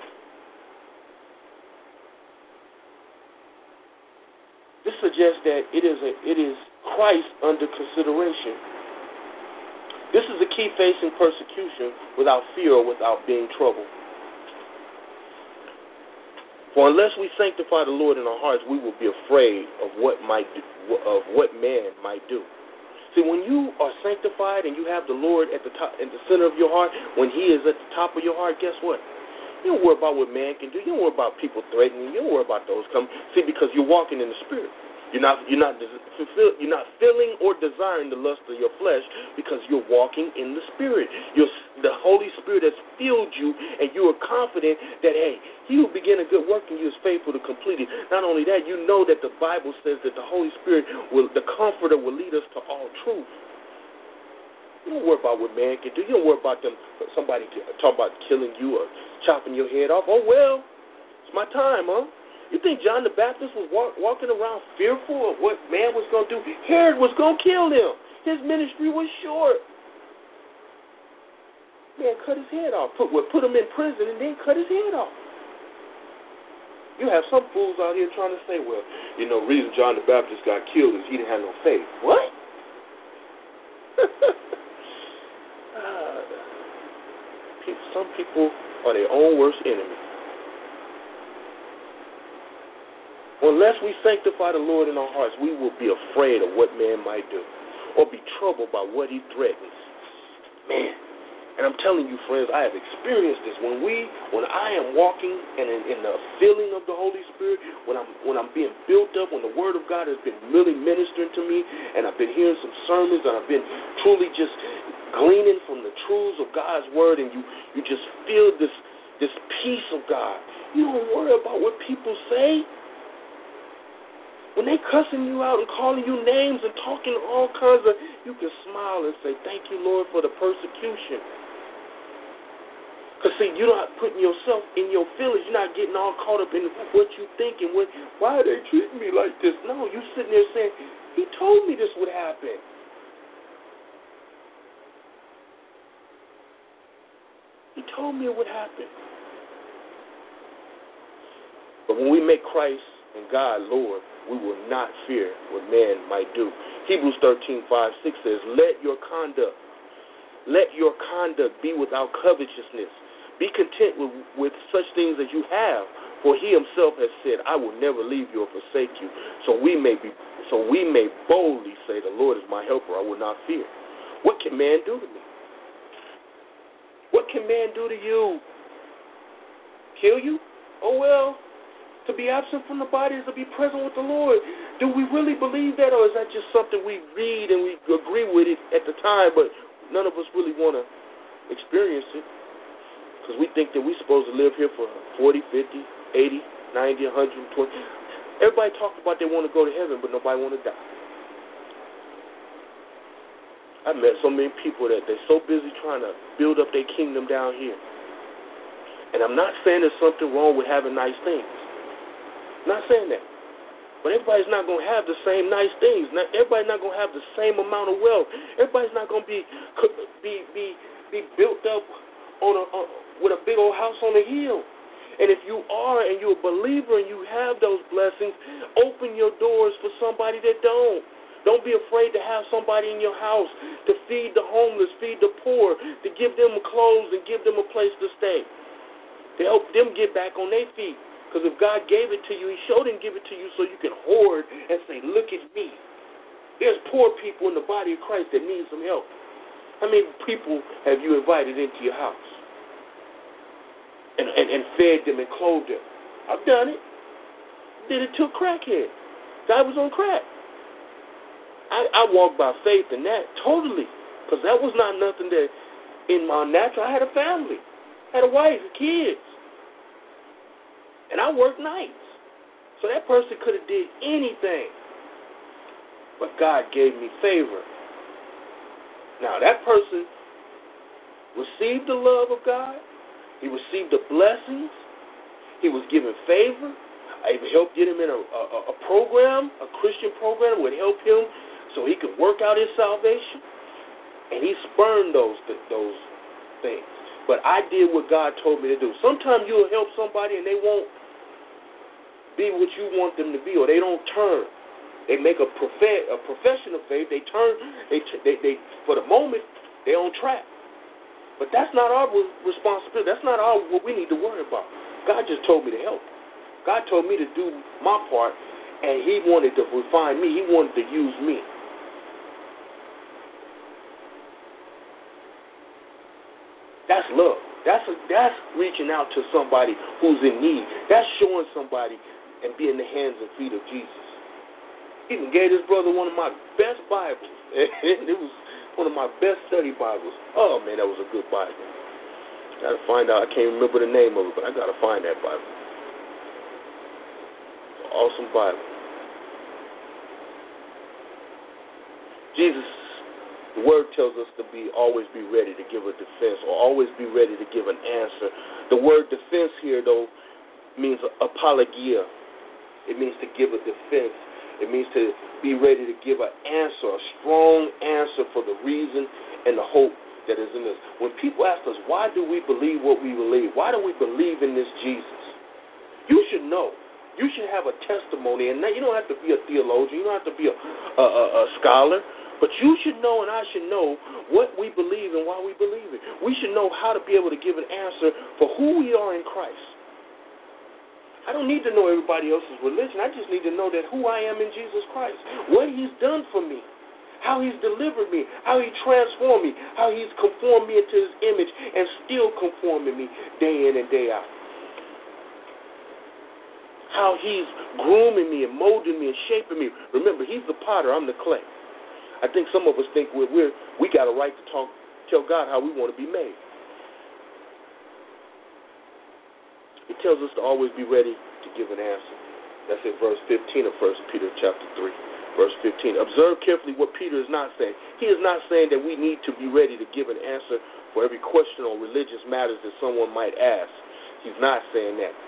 This suggests that it is a, it is Christ under consideration. This is the key facing persecution without fear or without being troubled. For unless we sanctify the Lord in our hearts, we will be afraid of what might do, of what man might do. See, when you are sanctified and you have the Lord at the top, at the center of your heart, when He is at the top of your heart, guess what? You don't worry about what man can do. You don't worry about people threatening you. You don't worry about those coming. See, because you're walking in the Spirit. You're not, you're not, you're not feeling or desiring the lust of your flesh because you're walking in the Spirit. You're, the Holy Spirit has filled you, and you are confident that, hey, He who began a good work in you is faithful to complete it. Not only that, you know that the Bible says that the Holy Spirit, will, the Comforter, will lead us to all truth. You don't worry about what man can do. You don't worry about them, somebody talking about killing you or chopping your head off. Oh, well, it's my time, huh? You think John the Baptist was walk, walking around fearful of what man was going to do? Herod was going to kill him. His ministry was short. Man cut his head off, put, put him in prison, and then cut his head off. You have some fools out here trying to say, well, you know, the reason John the Baptist got killed is he didn't have no faith. What? uh, people, some people are their own worst enemy. Unless we sanctify the Lord in our hearts, we will be afraid of what man might do or be troubled by what he threatens. Man, and I'm telling you, friends, I have experienced this. When we, when I am walking and in, in the feeling of the Holy Spirit, when I'm when I'm being built up, when the Word of God has been really ministering to me, and I've been hearing some sermons, and I've been truly just gleaning from the truths of God's Word, and you, you just feel this this peace of God. You don't worry about what people say. When they cussing you out and calling you names and talking all kinds of, you can smile and say, thank you, Lord, for the persecution. Because, see, you're not putting yourself in your feelings. You're not getting all caught up in what you think and what, why are they treating me like this? No, you're sitting there saying, He told me this would happen. He told me it would happen. But when we make Christ and God Lord, we will not fear what man might do. Hebrews thirteen, five, six says, Let your conduct, let your conduct be without covetousness. Be content with, with such things as you have, for He Himself has said, I will never leave you or forsake you. So we may be, so we may boldly say, the Lord is my helper, I will not fear. What can man do to me? What can man do to you? Kill you? Oh well. To be absent from the body is to be present with the Lord. Do we really believe that, or is that just something we read and we agree with it at the time, but none of us really want to experience it? Because we think that we're supposed to live here for forty, fifty, eighty, ninety, one hundred twenty. Everybody talks about they want to go to heaven, but nobody want to die. I've met so many people that they're so busy trying to build up their kingdom down here. And I'm not saying there's something wrong with having nice things. Not saying that. But everybody's not going to have the same nice things. Not, everybody's not going to have the same amount of wealth. Everybody's not going to be be be be built up on a uh, with a big old house on a hill. And if you are and you're a believer and you have those blessings, open your doors for somebody that don't. Don't be afraid to have somebody in your house to feed the homeless, feed the poor, to give them clothes and give them a place to stay, to help them get back on their feet. Because if God gave it to you, He showed Him give it to you so you can hoard and say, look at me. There's poor people in the body of Christ that need some help. How many people have you invited into your house and, and, and fed them and clothed them? I've done it. Did it to a crackhead. God was on crack. I, I walked by faith in that totally, because that was not nothing that in my natural. I had a family, had a wife, kids. And I worked nights. So that person could have did anything. But God gave me favor. Now, that person received the love of God. He received the blessings. He was given favor. I even helped get him in a, a, a program, a Christian program that would help him so he could work out his salvation. And he spurned those, those things. But I did what God told me to do. Sometimes you'll help somebody and they won't be what you want them to be, or they don't turn. They make a, prof- a profession of faith. They turn. They, they, they, for the moment, they're on track. But that's not our responsibility. That's not our what we need to worry about. God just told me to help. God told me to do my part, and he wanted to refine me. He wanted to use me. That's love. That's a, that's reaching out to somebody who's in need. That's showing somebody and being the hands and feet of Jesus. He even gave this brother one of my best Bibles. It was one of my best study Bibles. Oh, man, that was a good Bible. Got to find out. I can't remember the name of it, but I got to find that Bible. Awesome Bible. Jesus, the word tells us to be always be ready to give a defense, or always be ready to give an answer. The word defense here, though, means apologia. It means to give a defense. It means to be ready to give an answer, a strong answer for the reason and the hope that is in us. When people ask us, why do we believe what we believe? Why do we believe in this Jesus? You should know. You should have a testimony, and you don't have to be a theologian. You don't have to be a, a, a, a scholar. But you should know, and I should know, what we believe and why we believe it. We should know how to be able to give an answer for who we are in Christ. I don't need to know everybody else's religion. I just need to know that who I am in Jesus Christ, what he's done for me, how he's delivered me, how he transformed me, how he's conformed me into his image and still conforming me day in and day out. How he's grooming me and molding me and shaping me. Remember, he's the potter, I'm the clay. I think some of us think we're, we're, we got a right to talk, tell God how we want to be made. It tells us to always be ready to give an answer. That's in verse fifteen of First Peter chapter three. Verse fifteen. Observe carefully what Peter is not saying. He is not saying that we need to be ready to give an answer for every question on religious matters that someone might ask. He's not saying that.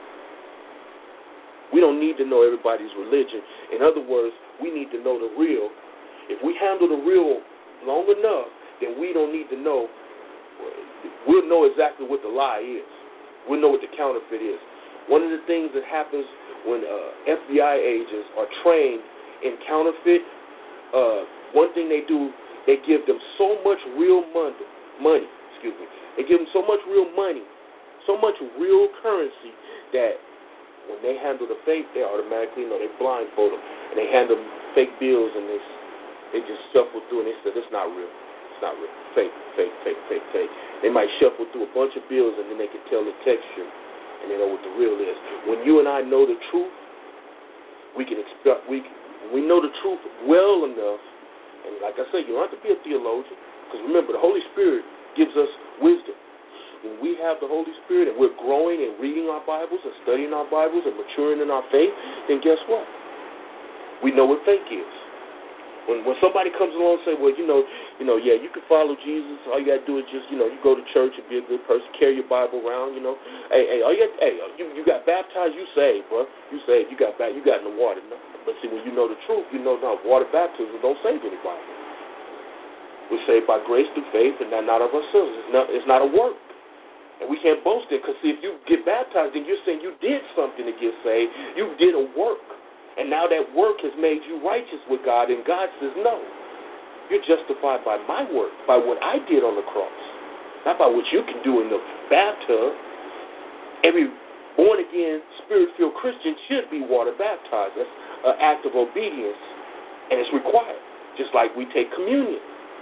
We don't need to know everybody's religion. In other words, we need to know the real. If we handle the real long enough, then we don't need to know. We'll know exactly what the lie is. We'll know what the counterfeit is. One of the things that happens when uh, F B I agents are trained in counterfeit, uh, one thing they do, they give them so much real money, money, excuse me. They give them so much real money, so much real currency that when they handle the fake, they automatically know, they blindfold them, and they hand them fake bills, and they they just shuffle through, and they say, it's not real. It's not real. Fake, fake, fake, fake, fake. They might shuffle through a bunch of bills, and then they can tell the texture, and they know what the real is. When you and I know the truth, we can expect, we we know the truth well enough, and like I said, you don't have to be a theologian, because remember, the Holy Spirit gives us wisdom. When we have the Holy Spirit and we're growing and reading our Bibles and studying our Bibles and maturing in our faith, then guess what? We know what fake is. When when somebody comes along and say, well, you know, you know, yeah, you can follow Jesus. All you got to do is just, you know, you go to church and be a good person, carry your Bible around, you know. Hey, hey, all you got, hey, you you got baptized, you saved, bro. You saved. You got you got in the water. No. But see, when you know the truth, you know now water baptism don't save anybody. We're saved by grace through faith, and that not of ourselves. It's not it's not a work. And we can't boast it, because see, if you get baptized, then you're saying you did something to get saved. You did a work. And now that work has made you righteous with God, and God says, no, you're justified by my work, by what I did on the cross, not by what you can do in the bathtub. Every born-again, spirit-filled Christian should be water baptized. That's an act of obedience, and it's required, just like we take communion.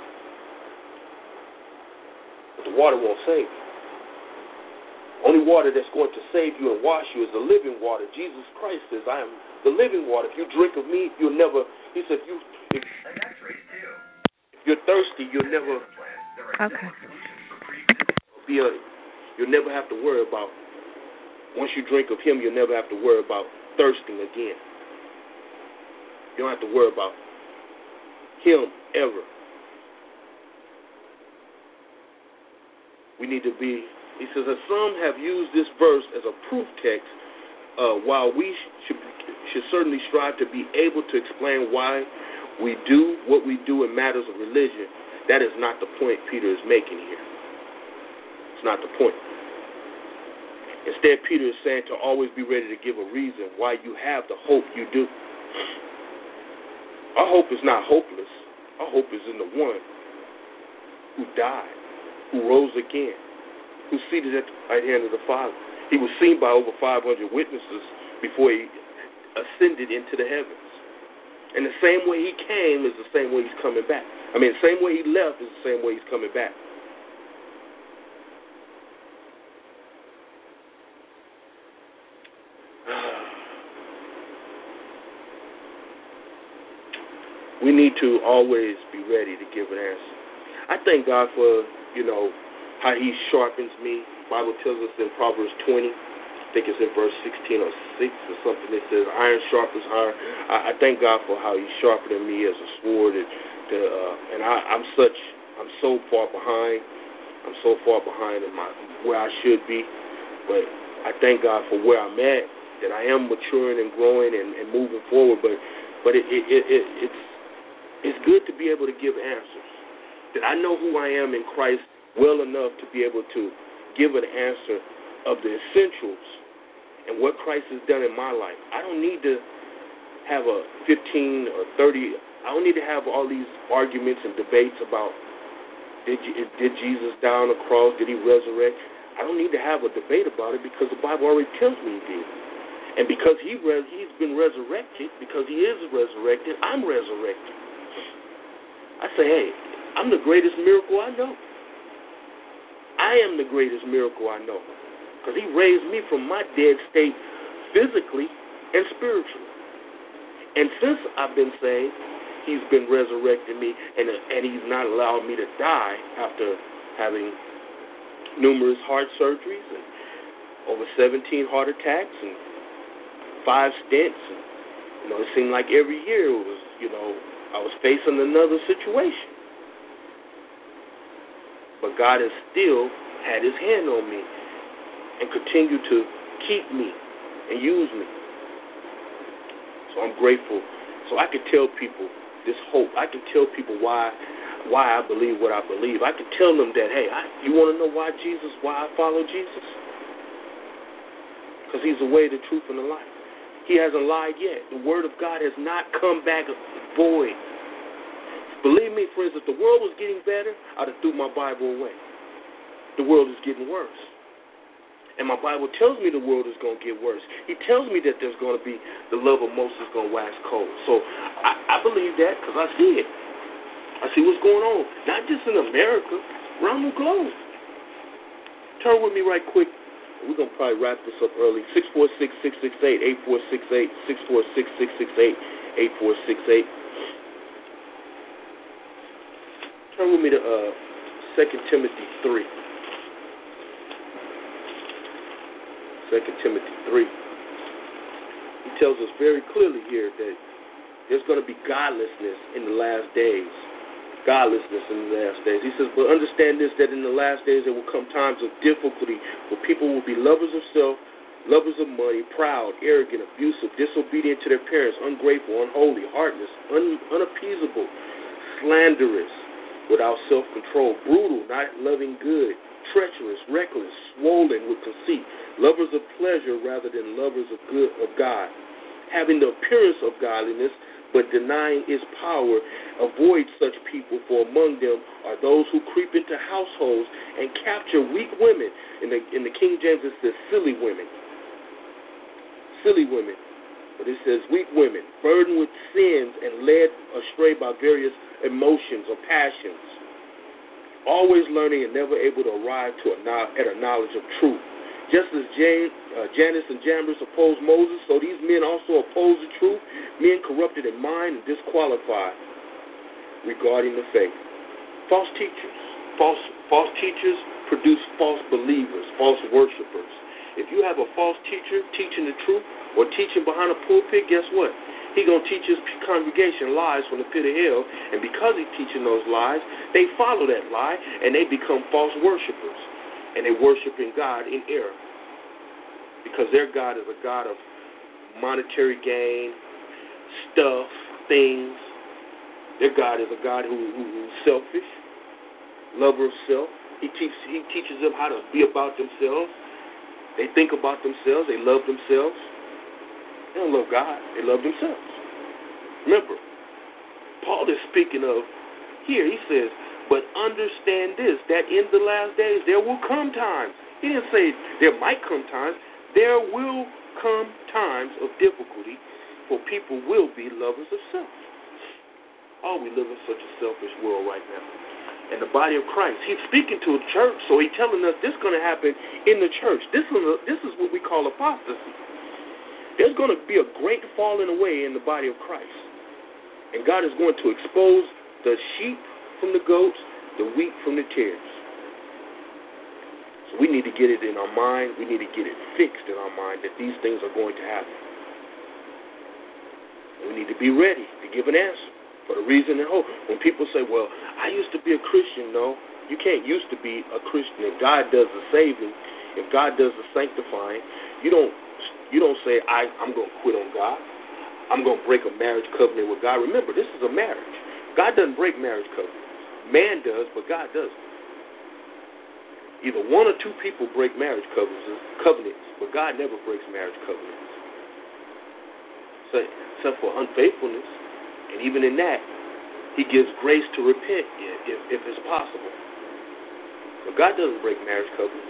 But the water won't save you. Only water that's going to save you and wash you is the living water. Jesus Christ says, I am the living water. If you drink of me, you'll never, he said, if, you, if, if you're thirsty, you'll never, okay. be a, you'll never have to worry about, once you drink of him, you'll never have to worry about thirsting again. You don't have to worry about him ever. We need to be, he says, that some have used this verse as a proof text, uh, while we should, should certainly strive to be able to explain why we do what we do in matters of religion. That is not the point Peter is making here. It's not the point. Instead, Peter is saying to always be ready to give a reason why you have the hope you do. Our hope is not hopeless. Our hope is in the one who died, who rose again, who's seated at the right hand of the Father. He was seen by over five hundred witnesses before he ascended into the heavens. And the same way he came is the same way he's coming back. I mean, the same way he left is the same way he's coming back. We need to always be ready to give an answer. I thank God for, you know, how he sharpens me. The Bible tells us in Proverbs twenty, I think it's in verse sixteen or six or something, it says, iron sharpens iron. I, I thank God for how he's sharpening me as a sword. And, to, uh, and I, I'm such, I'm so far behind. I'm so far behind in my where I should be. But I thank God for where I'm at, that I am maturing and growing and, and moving forward. But but it, it, it, it, it's it's good to be able to give answers. That I know who I am in Christ well enough to be able to give an answer of the essentials and what Christ has done in my life. I don't need to have a fifteen or thirty, I don't need to have all these arguments and debates about did, did Jesus die on the cross, did he resurrect? I don't need to have a debate about it because the Bible already tells me he did. And because he res- he's been resurrected, because he is resurrected, I'm resurrected. I say, hey, I'm the greatest miracle I know. I am the greatest miracle I know because he raised me from my dead state physically and spiritually. And since I've been saved, he's been resurrecting me, and, and he's not allowed me to die after having numerous heart surgeries and over seventeen heart attacks and five stents. And, you know, it seemed like every year it was, you know, I was facing another situation. But God has still had his hand on me and continued to keep me and use me. So I'm grateful. So I can tell people this hope. I can tell people why why I believe what I believe. I can tell them that, hey, I, you want to know why Jesus, why I follow Jesus? Because he's the way, the truth, and the life. He hasn't lied yet. The word of God has not come back void. Believe me, friends, if the world was getting better, I'd have threw my Bible away. The world is getting worse. And my Bible tells me the world is going to get worse. He tells me that there's going to be, the love of most is going to wax cold. So I, I believe that because I see it. I see what's going on, not just in America, around the globe. Turn with me right quick. We're going to probably wrap this up early. six four six, six six eight, eight four six eight, six four six, six six eight, eight four six eight. Turn with me to uh, Second Timothy three. Second Timothy three. He tells us very clearly here that there's going to be godlessness in the last days. Godlessness in the last days. He says, but understand this, that in the last days there will come times of difficulty where people will be lovers of self, lovers of money, proud, arrogant, abusive, disobedient to their parents, ungrateful, unholy, heartless, un- unappeasable, slanderous, without self-control, brutal, not loving good, treacherous, reckless, swollen with conceit, lovers of pleasure rather than lovers of good of God, having the appearance of godliness but denying its power. Avoid such people, for among them are those who creep into households and capture weak women. In the in the King James it says silly women. Silly women. But it says weak women, burdened with sins and led astray by various emotions or passions, always learning and never able to arrive to a, at a knowledge of truth. Just as Jan, uh, Janus and Jambres opposed Moses, so these men also oppose the truth, men corrupted in mind and disqualified regarding the faith. False teachers. False, false teachers produce false believers, false worshipers. If you have a false teacher teaching the truth or teaching behind a pulpit, guess what? He's going to teach his congregation lies from the pit of hell, and because he's teaching those lies, they follow that lie, and they become false worshipers. And they worship in God in error. Because their God is a God of monetary gain, stuff, things. Their God is a God who, who, who's selfish, lover of self. He, teach, he teaches them how to be about themselves. They think about themselves. They love themselves. They don't love God. They love themselves. Remember, Paul is speaking of, here he says, but understand this, that in the last days there will come times. He didn't say there might come times. there will come times of difficulty, for people will be lovers of self. Oh, we live in such a selfish world right now. And the body of Christ, he's speaking to a church, so he's telling us this is going to happen in the church. This is, a, this is what we call apostasy. There's going to be a great falling away in the body of Christ. And God is going to expose the sheep from the goats, the wheat from the tares. So we need to get it in our mind. We need to get it fixed in our mind that these things are going to happen. And we need to be ready to give an answer for the reason and hope. When people say, well, I used to be a Christian, no, you can't used to be a Christian. If God does the saving, if God does the sanctifying, you don't you don't say, I, I'm going to quit on God. I'm going to break a marriage covenant with God. Remember, this is a marriage. God doesn't break marriage covenants. Man does, but God doesn't. Either one or two people break marriage covenants, covenants, but God never breaks marriage covenants. So, except for unfaithfulness. And even in that, he gives grace to repent if, if it's possible. But God doesn't break marriage covenants.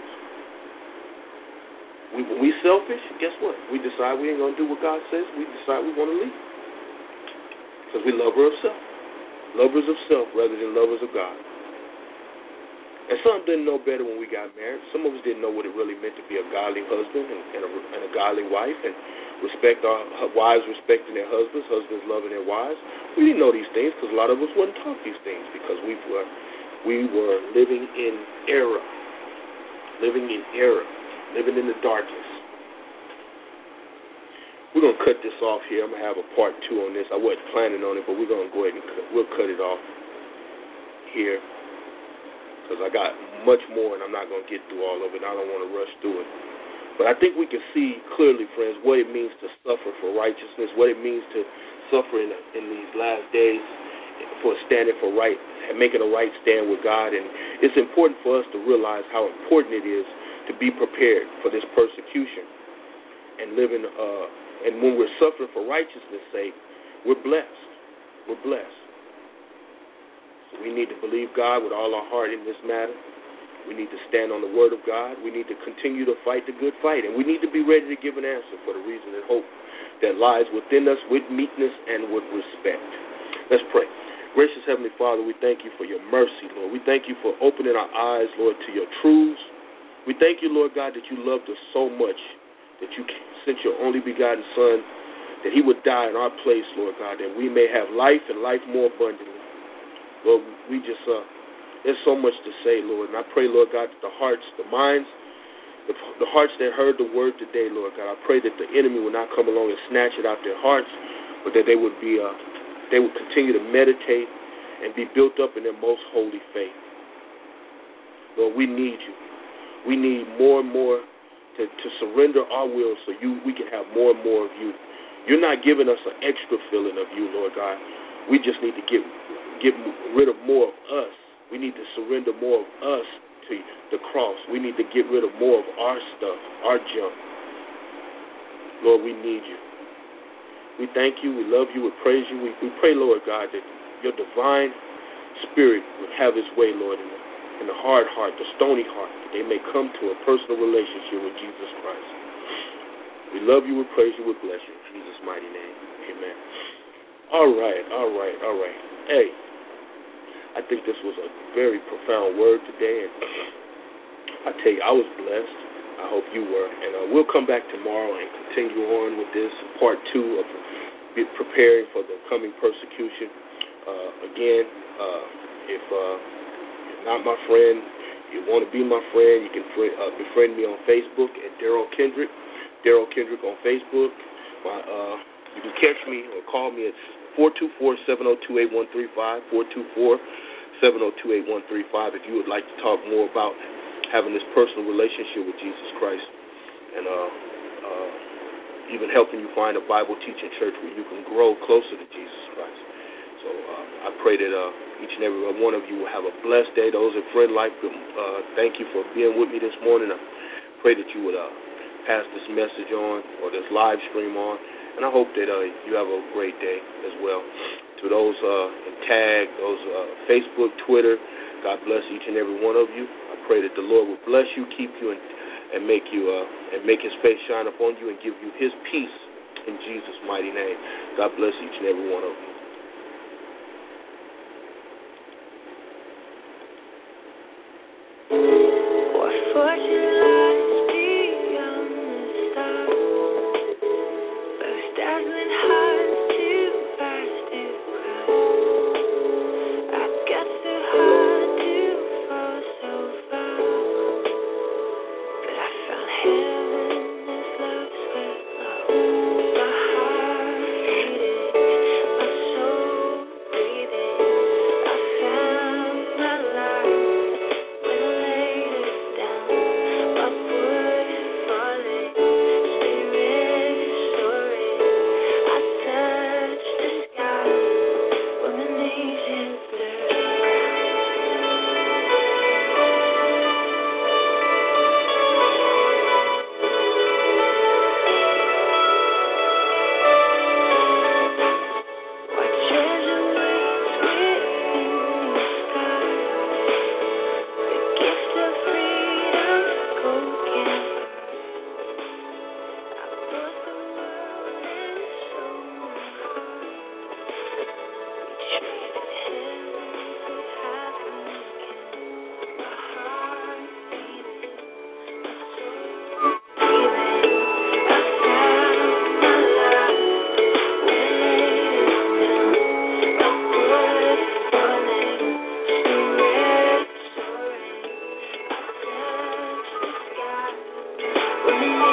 We, when we selfish, guess what? We decide we ain't going to do what God says. We decide we want to leave. Because we lover of self. Lovers of self rather than lovers of God. And some didn't know better when we got married. Some of us didn't know what it really meant to be a godly husband and, and, a, and a godly wife, and respect our wives respecting their husbands, husbands loving their wives. We didn't know these things because a lot of us wasn't taught these things because we were we were living in error, living in error, living in the darkness. We're gonna cut this off here. I'm gonna have a part two on this. I wasn't planning on it, but we're gonna go ahead and cut, we'll cut it off here. Because I got much more, and I'm not going to get through all of it. I don't want to rush through it. But I think we can see clearly, friends, what it means to suffer for righteousness, what it means to suffer in, in these last days for standing for right and making a right stand with God. And it's important for us to realize how important it is to be prepared for this persecution and living. Uh, and when we're suffering for righteousness' sake, we're blessed. We're blessed. We need to believe God with all our heart in this matter. We need to stand on the word of God. We need to continue to fight the good fight. And we need to be ready to give an answer for the reason and hope that lies within us with meekness and with respect. Let's pray. Gracious Heavenly Father, we thank you for your mercy, Lord. We thank you for opening our eyes, Lord, to your truths. We thank you, Lord God, that you loved us so much that you sent your only begotten Son, that he would die in our place, Lord God, that we may have life and life more abundantly. Lord, we just, uh, there's so much to say, Lord. And I pray, Lord God, that the hearts, the minds, the, the hearts that heard the word today, Lord God, I pray that the enemy will not come along and snatch it out their hearts, but that they would be, uh, they would continue to meditate and be built up in their most holy faith. Lord, we need you. We need more and more to, to surrender our will so you we can have more and more of you. You're not giving us an extra feeling of you, Lord God. We just need to get get rid of more of us. We need to surrender more of us to the cross. We need to get rid of more of our stuff, our junk. Lord, we need you. We thank you. We love you. We praise you. We, we pray, Lord God, that your divine spirit would have its way, Lord, in the, in the hard heart, the stony heart, that they may come to a personal relationship with Jesus Christ. We love you. We praise you. We bless you. In Jesus' mighty name. Amen. All right. All right. All right. Hey. I think this was a very profound word today, and I tell you, I was blessed. I hope you were. And uh, we'll come back tomorrow and continue on with this part two of preparing for the coming persecution. Uh, again, uh, if uh, you're not my friend, you want to be my friend, you can fr- uh, befriend me on Facebook at Daryl Kendrick. Daryl Kendrick on Facebook. My, uh, you can catch me or call me at four two four, seven oh two, eight one three five, four two four, seven oh two, eight one three five if you would like to talk more about having this personal relationship with Jesus Christ and uh, uh, even helping you find a Bible-teaching church where you can grow closer to Jesus Christ. So uh, I pray that uh, each and every one of you will have a blessed day. Those in Friend Life, uh, thank you for being with me this morning. I pray that you would uh, pass this message on or this live stream on. And I hope that uh, you have a great day as well. To those uh, in Tag, those uh, Facebook, Twitter, God bless each and every one of you. I pray that the Lord will bless you, keep you, and and make you uh, and make His face shine upon you and give you His peace in Jesus' mighty name. God bless each and every one of you. When